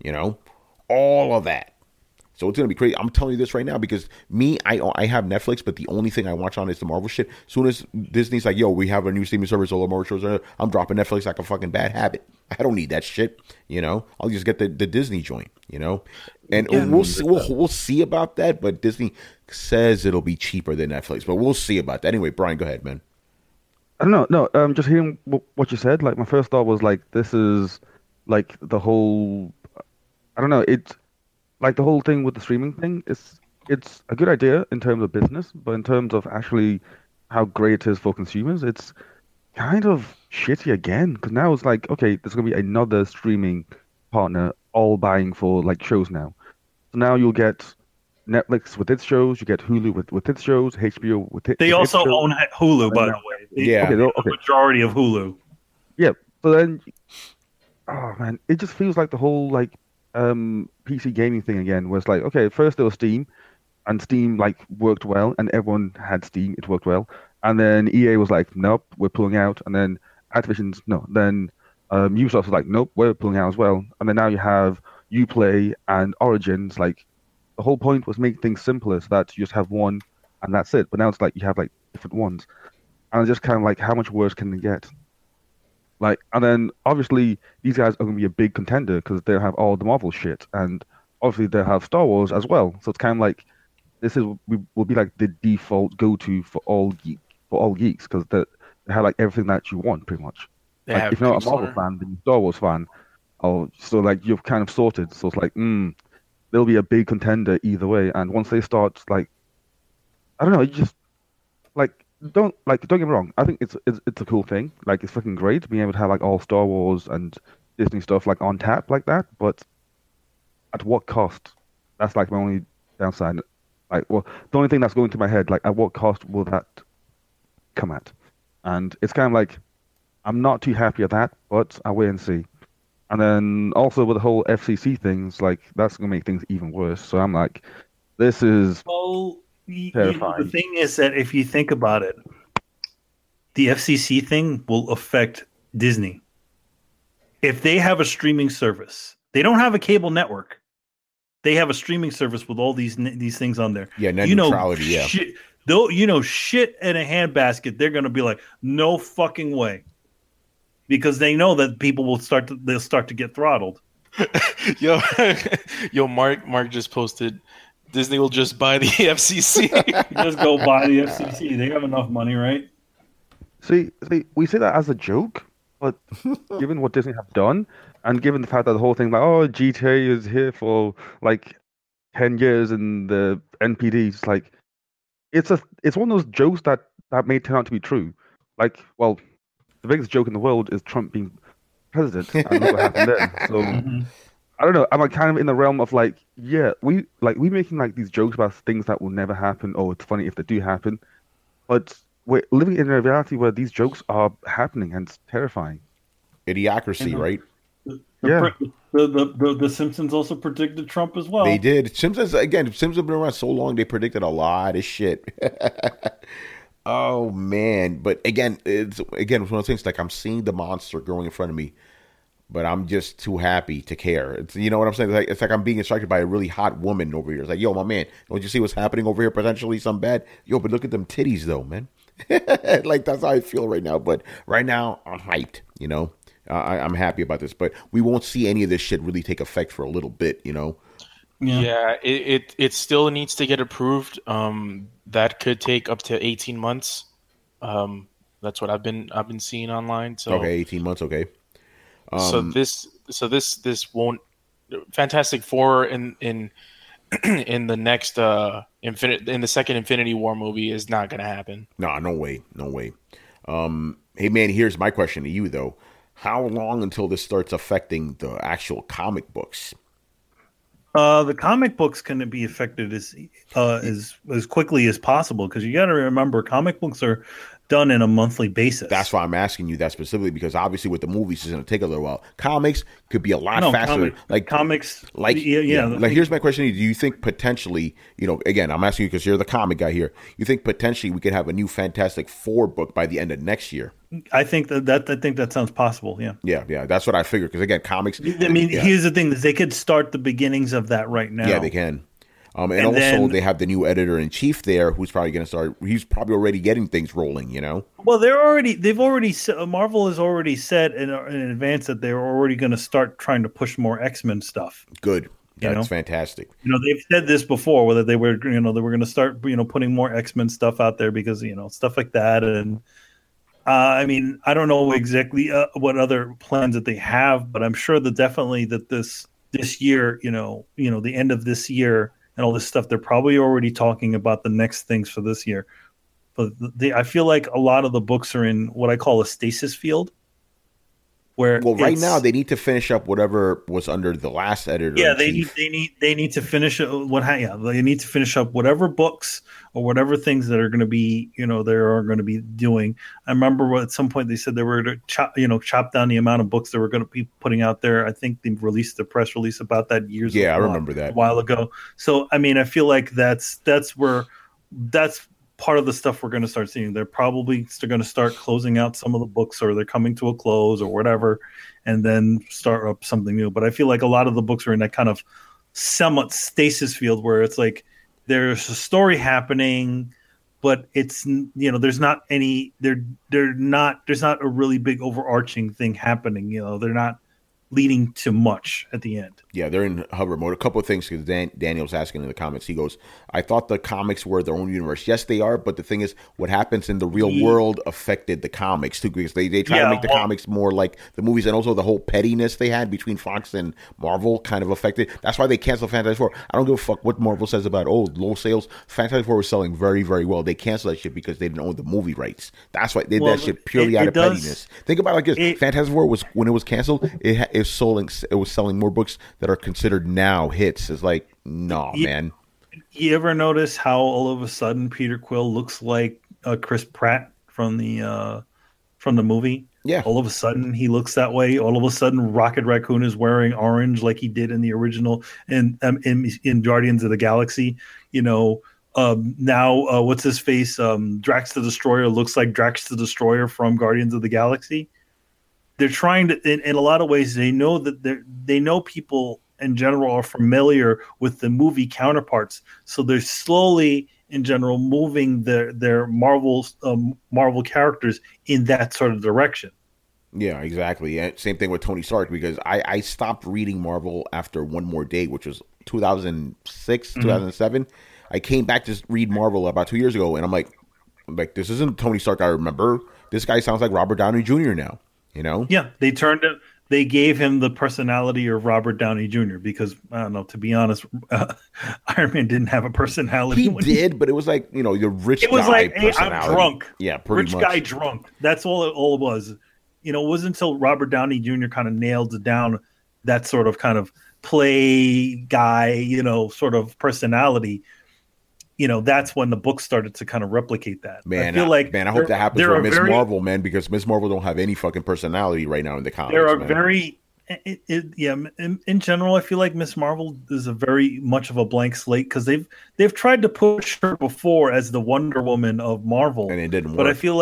All of that. So it's going to be crazy. I'm telling you this right now because I have Netflix, but the only thing I watch on is the Marvel shit. As soon as Disney's like, yo, we have a new streaming service, all the Marvel shows, I'm dropping Netflix like a fucking bad habit. I don't need that shit. I'll just get the Disney joint, And we'll see about that, but Disney says it'll be cheaper than Netflix, but we'll see about that. Anyway, Brian, go ahead, man. I don't know. No, just hearing what you said, like my first thought was like, this is like the whole. I don't know. It's like the whole thing with the streaming thing. It's a good idea in terms of business, but in terms of actually how great it is for consumers, it's kind of shitty again. Because now it's like, okay, there's gonna be another streaming partner all buying for like shows now. So now you'll get Netflix with its shows, you get Hulu with its shows, HBO with its. They also own Hulu, by the way. The majority of Hulu. Yeah. So then, oh man, it just feels like the whole like PC gaming thing again. Where it's like, okay, first there was Steam, and Steam like worked well, and everyone had Steam, it worked well, and then EA was like, nope, we're pulling out, and then Activision's no, then Ubisoft was like, nope, we're pulling out as well, and then now you have Uplay and Origins. Like the whole point was make things simpler so that you just have one and that's it. But now it's like you have like different ones, and it's just kind of like, how much worse can they get? Like, and then obviously these guys are going to be a big contender because they'll have all the Marvel shit, and obviously they'll have Star Wars as well. So it's kind of like will be like the default go-to for all geeks because they have like everything that you want pretty much. Like, if you're not a Marvel fan, then you're a Star Wars fan. So like you've kind of sorted. So it's like, they'll be a big contender either way. And once they start, like, I don't know, you just don't get me wrong. I think it's a cool thing. Like, it's fucking great being able to have like all Star Wars and Disney stuff like on tap like that. But at what cost? That's like my only downside. Like, well, the only thing that's going through my head, like, at what cost will that come at? And it's kind of like, I'm not too happy at that, but I'll wait and see. And then also with the whole FCC things, like, that's going to make things even worse. So I'm like, this is terrifying. The thing is that if you think about it, the FCC thing will affect Disney. if they have a streaming service, they don't have a cable network. They have a streaming service with all these things on there. Yeah, net neutrality. Yeah. Shit, shit in a handbasket. They're going to be like, no fucking way, because they know that people will start to get throttled. Yo, Mark just posted. Disney will just buy the FCC. Just go buy the FCC. They have enough money, right? See, we say that as a joke, but given what Disney have done, and given the fact that the whole thing, like, oh, GTA is here for like 10 years, and the NPD, like, it's one of those jokes that may turn out to be true. Like, well, the biggest joke in the world is Trump being president, and look what happened then. So I don't know. I'm like kind of in the realm of like, yeah, we making like these jokes about things that will never happen. Oh, it's funny if they do happen, but we're living in a reality where these jokes are happening, and it's terrifying. Idiocracy, right? The Simpsons also predicted Trump as well. They did. Simpsons have been around so long. They predicted a lot of shit. Oh man! But again, it's one of those things. Like, I'm seeing the monster growing in front of me, but I'm just too happy to care. It's, you know what I'm saying? It's like I'm being instructed by a really hot woman over here. It's like, yo, my man, don't you see what's happening over here? Potentially some bad. Yo, but look at them titties, though, man. Like, that's how I feel right now. But right now, I'm hyped. You know, I'm happy about this. But we won't see any of this shit really take effect for a little bit. You know. Yeah, it still needs to get approved. That could take up to 18 months. That's what I've been seeing online. So okay, 18 months. Okay. So this won't. Fantastic Four in the next in the second Infinity War movie is not going to happen. No way. Hey man, here's my question to you though: how long until this starts affecting the actual comic books? The comic books can be affected as quickly as possible, because you got to remember, comic books are done in a monthly basis. That's why I'm asking you that specifically, because obviously with the movies it's going to take a little while. Comics could be a lot faster. Here's my question to you. Do you think potentially, you know, again, I'm asking you because you're the comic guy here, you think potentially we could have a new Fantastic Four book by the end of next year? I think that sounds possible. Yeah. That's what I figured. Because again, comics. I mean, here's the thing: is they could start the beginnings of that right now. Yeah, they can. And also then, they have the new editor in chief there, who's probably going to start. He's probably already getting things rolling. You know. Well, Marvel has already said in advance that they're already going to start trying to push more X-Men stuff. Good. That's fantastic. You know, they've said this before, whether they were going to start, putting more X-Men stuff out there, because, stuff like that. And I mean, I don't know exactly what other plans that they have, but I'm sure that definitely that this year, the end of this year and all this stuff, they're probably already talking about the next things for this year. But I feel like a lot of the books are in what I call a stasis field. Right now they need to finish up whatever was under the last editor. Yeah, they need to finish they need to finish up whatever books or whatever things that are going to be they are going to be doing. I remember at some point they said they were to chop down the amount of books they were going to be putting out there. I think they released a press release about that I remember that a while ago. So I mean, I feel like that's part of the stuff we're going to start seeing. They're probably going to start closing out some of the books, or they're coming to a close or whatever, and then start up something new. But I feel like a lot of the books are in that kind of somewhat stasis field where it's like there's a story happening, but it's there's not a really big overarching thing happening. They're not leading to much at the end. Yeah, they're in hover mode. A couple of things, because Daniel's asking in the comments. He goes, I thought the comics were their own universe. Yes, they are, but the thing is, what happens in the real world affected the comics too, because they try to make the comics more like the movies, and also the whole pettiness they had between Fox and Marvel kind of affected. That's why they canceled Fantastic Four. I don't give a fuck what Marvel says about low sales. Fantastic Four was selling very, very well. They canceled that shit because they didn't own the movie rights. That's why they did that shit purely out of pettiness. Think about it like this: Fantastic Four was, when it was canceled, it was selling more books that are considered now hits. It's like, no, man. You ever notice how all of a sudden Peter Quill looks like Chris Pratt from the movie? Yeah. All of a sudden he looks that way. All of a sudden Rocket Raccoon is wearing orange like he did in the original in Guardians of the Galaxy. Now what's his face? Drax the Destroyer looks like Drax the Destroyer from Guardians of the Galaxy. they're trying to, in a lot of ways, they know that they know people in general are familiar with the movie counterparts, so they're slowly, in general, moving their Marvel characters in that sort of direction. Yeah, exactly. And same thing with Tony Stark, because I stopped reading Marvel after One More Day, which was 2006, 2007. I came back to read Marvel about 2 years ago, and I'm like, this isn't Tony Stark I remember. This guy sounds like Robert Downey Jr. now, you know? Yeah, they gave him the personality of Robert Downey Jr. because, I don't know, to be honest, Iron Man didn't have a personality. He did, but it was like, you know, the rich guy. It was like, hey, I'm drunk. Yeah, pretty rich much. Guy drunk. That's all it was. You know, it wasn't until Robert Downey Jr. kind of nailed down that sort of kind of play guy, you know, sort of personality. You know, that's when the book started to kind of replicate that. Man, I feel like I hope that happens for Miss Marvel, man, because Miss Marvel don't have any fucking personality right now in the comics. There are man. in general, I feel like Miss Marvel is a very much of a blank slate because they've tried to push her before as the Wonder Woman of Marvel, and it didn't work. But I feel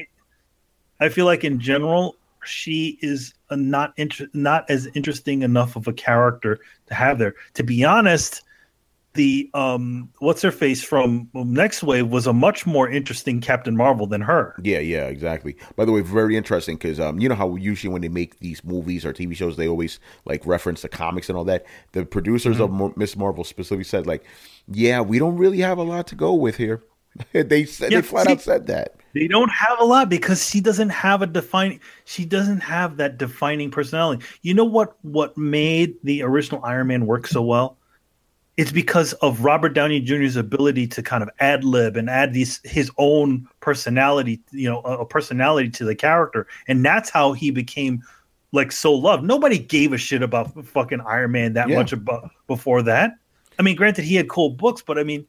like in general, she is not as interesting enough of a character to have there. To be honest, the what's her face from Next Wave was a much more interesting Captain Marvel than her. Yeah, exactly. By the way, very interesting because you know how usually when they make these movies or TV shows, they always like reference the comics and all that. The producers of Miss Marvel specifically said, like, yeah, we don't really have a lot to go with here. They flat out said that. They don't have a lot because she doesn't have that defining personality. You know what made the original Iron Man work so well? It's because of Robert Downey Jr.'s ability to kind of ad lib and add his own personality, you know, a personality to the character. And that's how he became like so loved. Nobody gave a shit about fucking Iron Man that much before that. I mean, granted, he had cool books, but I mean,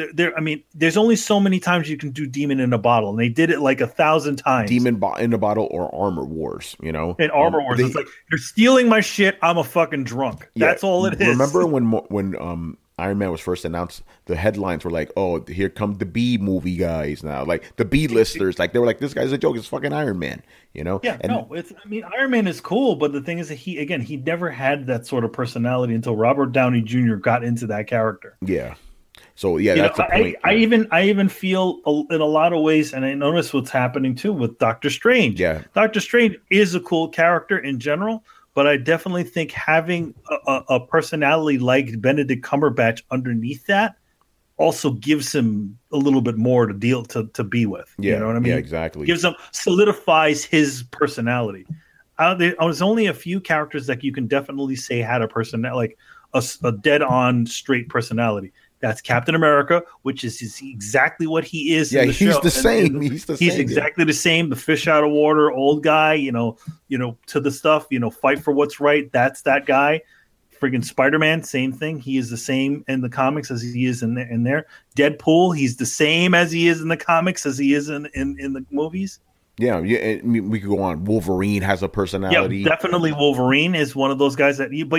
there's only so many times you can do Demon in a Bottle, and they did it like 1,000 times. Demon in a Bottle or Armor Wars, you know? In Armor Wars, it's like, you're stealing my shit, I'm a fucking drunk. That's all it is. Remember when Iron Man was first announced, the headlines were like, oh, here come the B movie guys now. Like, the B-listers, like, they were like, this guy's a joke, it's fucking Iron Man, you know? Yeah, Iron Man is cool, but the thing is that he never had that sort of personality until Robert Downey Jr. got into that character. Yeah. So that's the point. I even feel in a lot of ways, and I notice what's happening too with Doctor Strange. Yeah, Doctor Strange is a cool character in general, but I definitely think having a personality like Benedict Cumberbatch underneath that also gives him a little bit more to be with. Yeah, you know what I mean? Yeah, exactly. Solidifies his personality. There's only a few characters that you can definitely say had a personality, like a dead-on straight personality. That's Captain America, which is exactly what he is. Yeah, in the he's show. the same. He's exactly the same. The fish out of water, old guy. You know, to the stuff. You know, fight for what's right. That's that guy. Friggin' Spider-Man, same thing. He is the same in the comics as he is in there. Deadpool, he's the same as he is in the comics as he is in the movies. Yeah, we could go on. Wolverine has a personality. Yeah, definitely. Wolverine is one of those guys that. But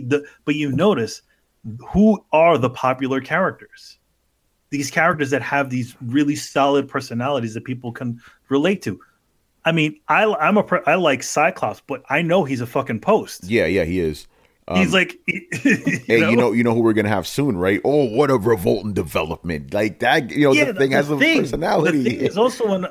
you notice. Who are the popular characters? These characters that have these really solid personalities that people can relate to. I mean, I like Cyclops, but I know he's a fucking post. Yeah, he is. He's like, you know who we're gonna have soon, right? Oh, what a revolting development! Like that, the thing has a personality. The thing is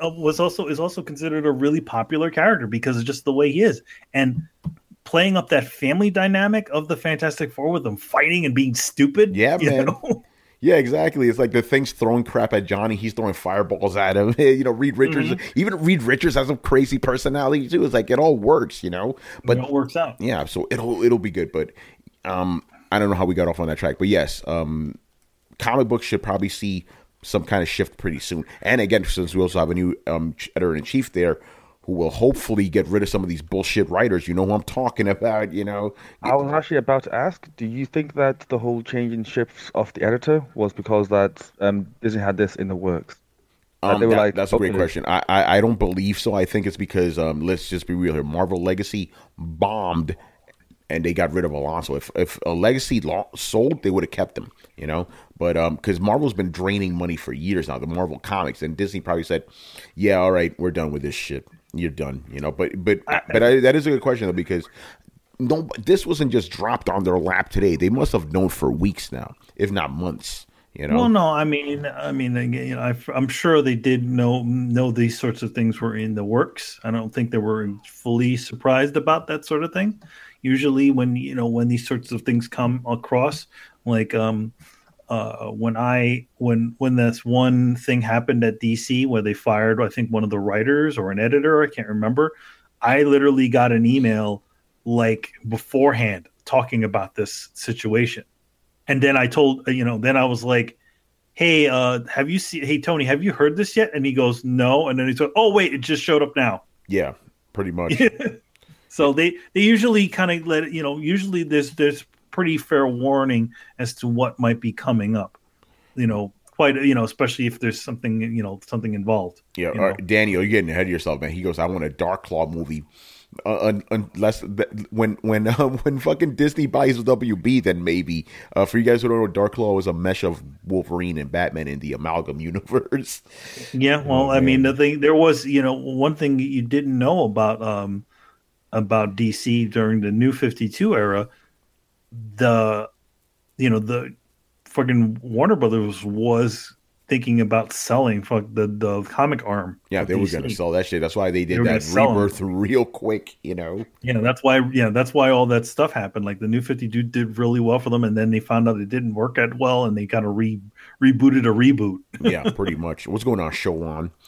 also considered a really popular character because of just the way he is and. Playing up that family dynamic of the Fantastic Four with them fighting and being stupid. Yeah, man. Know? Yeah, exactly. It's like the thing's throwing crap at Johnny. He's throwing fireballs at him. Reed Richards. Even Reed Richards has a crazy personality too. It's like it all works, But it all works out. Yeah, so it'll be good. But I don't know how we got off on that track. But yes, comic books should probably see some kind of shift pretty soon. And again, since we also have a new editor-in-chief there, who will hopefully get rid of some of these bullshit writers. You know who I'm talking about, I was actually about to ask, do you think that the whole change in shifts of the editor was because that Disney had this in the works? That's a great question. I don't believe so. I think it's because, let's just be real here, Marvel Legacy bombed and they got rid of Alonso. If a Legacy sold, they would have kept him, But because Marvel's been draining money for years now, the Marvel Comics, and Disney probably said, yeah, all right, we're done with this shit. you're done. You know, but that is a good question though, because no, this wasn't just dropped on their lap today. They must have known for weeks now, if not months. You know? Well, no, I mean, you know, I'm sure they did know these sorts of things were in the works. I don't think they were fully surprised about that sort of thing. Usually, when these sorts of things come across, like when this one thing happened at DC where they fired, I think, one of the writers or an editor, I can't remember. I literally got an email like beforehand talking about this situation. And then I told, then I was like, hey, hey, Tony, have you heard this yet? And he goes, no. And then he said, oh, wait, it just showed up now. Yeah, pretty much. So they usually kind of let it, usually there's pretty fair warning as to what might be coming up, especially if there's something, something involved. Yeah. All right, Daniel, you're getting ahead of yourself, man. He goes, I want a Dark Claw movie. Unless when fucking Disney buys WB, then maybe. For you guys who don't know, Dark Claw was a mesh of Wolverine and Batman in the Amalgam universe. Yeah, well, I mean, there was one thing you didn't know about DC during the New 52 era. The fucking Warner Brothers was thinking about selling the comic arm. Yeah, they were going to sell that shit. That's why they did that rebirth real quick, Yeah, that's why all that stuff happened. Like the New 52 did really well for them, and then they found out it didn't work that well, and they kind of rebooted a reboot. Yeah, pretty much. What's going on, show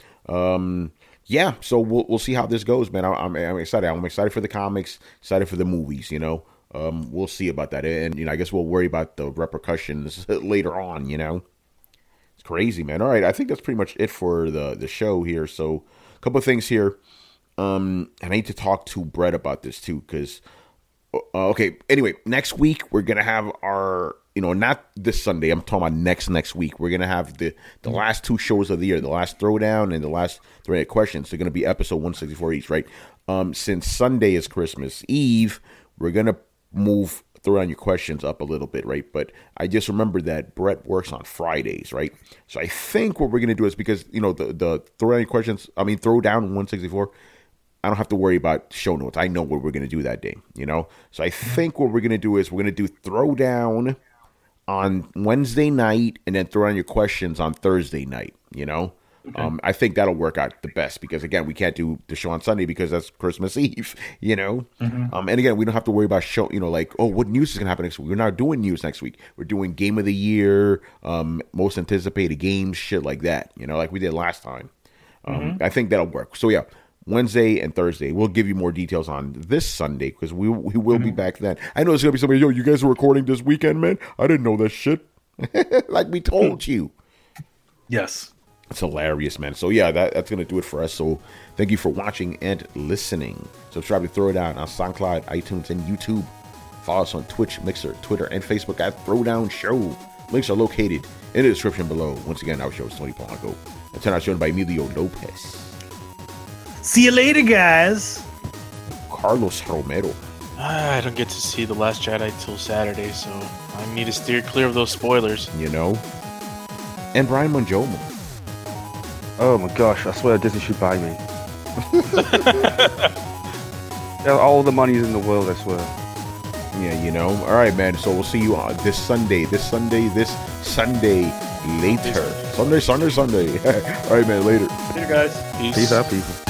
on? Yeah, so we'll see how this goes, man. I'm excited. I'm excited for the comics, excited for the movies, We'll see about that. And, I guess we'll worry about the repercussions later on, It's crazy, man. All right, I think that's pretty much it for the show here. So a couple of things here. And I need to talk to Brett about this too, because, okay, anyway, next week we're going to have our, not this Sunday, I'm talking about next week. We're going to have the last two shows of the year, the last Throwdown and the last Throwdown Questions. They're going to be episode 164 each, right? Since Sunday is Christmas Eve, we're going to move Throw Down Your Questions up a little bit, right? But I just remember that Brett works on Fridays, right? So I think what we're going to do is, because, the Throw Down Your Questions, Throw Down 164, I don't have to worry about show notes. I know what we're going to do that day, So I think what we're going to do is we're going to do Throw Down on Wednesday night and then Throw Down Your Questions on Thursday night, Okay. I think that'll work out the best because, again, we can't do the show on Sunday because that's Christmas Eve, Mm-hmm. And again, we don't have to worry about show, what news is going to happen next week. We're not doing news next week. We're doing Game of the Year, most anticipated games, shit like that, like we did last time. I think that'll work. So, yeah, Wednesday and Thursday. We'll give you more details on this Sunday because we will be back then. I know there's going to be somebody, you guys are recording this weekend, man? I didn't know that shit. Like we told you. Yes. It's hilarious, man. So, yeah, that's going to do it for us. So, thank you for watching and listening. Subscribe to Throw Down on SoundCloud, iTunes, and YouTube. Follow us on Twitch, Mixer, Twitter, and Facebook at Throwdown Show. Links are located in the description below. Once again, our show is Tony Polanco. And tonight, shown by Emilio Lopez. See you later, guys. Carlos Romero. I don't get to see The Last Jedi till Saturday, so I need to steer clear of those spoilers. And Brian Monjomo. Oh my gosh, I swear Disney should buy me. Yeah, all the money in the world, I swear. Yeah, All right, man. So we'll see you on this Sunday later. Sunday. All right, man, later. Later, guys. Peace. Peace out, people.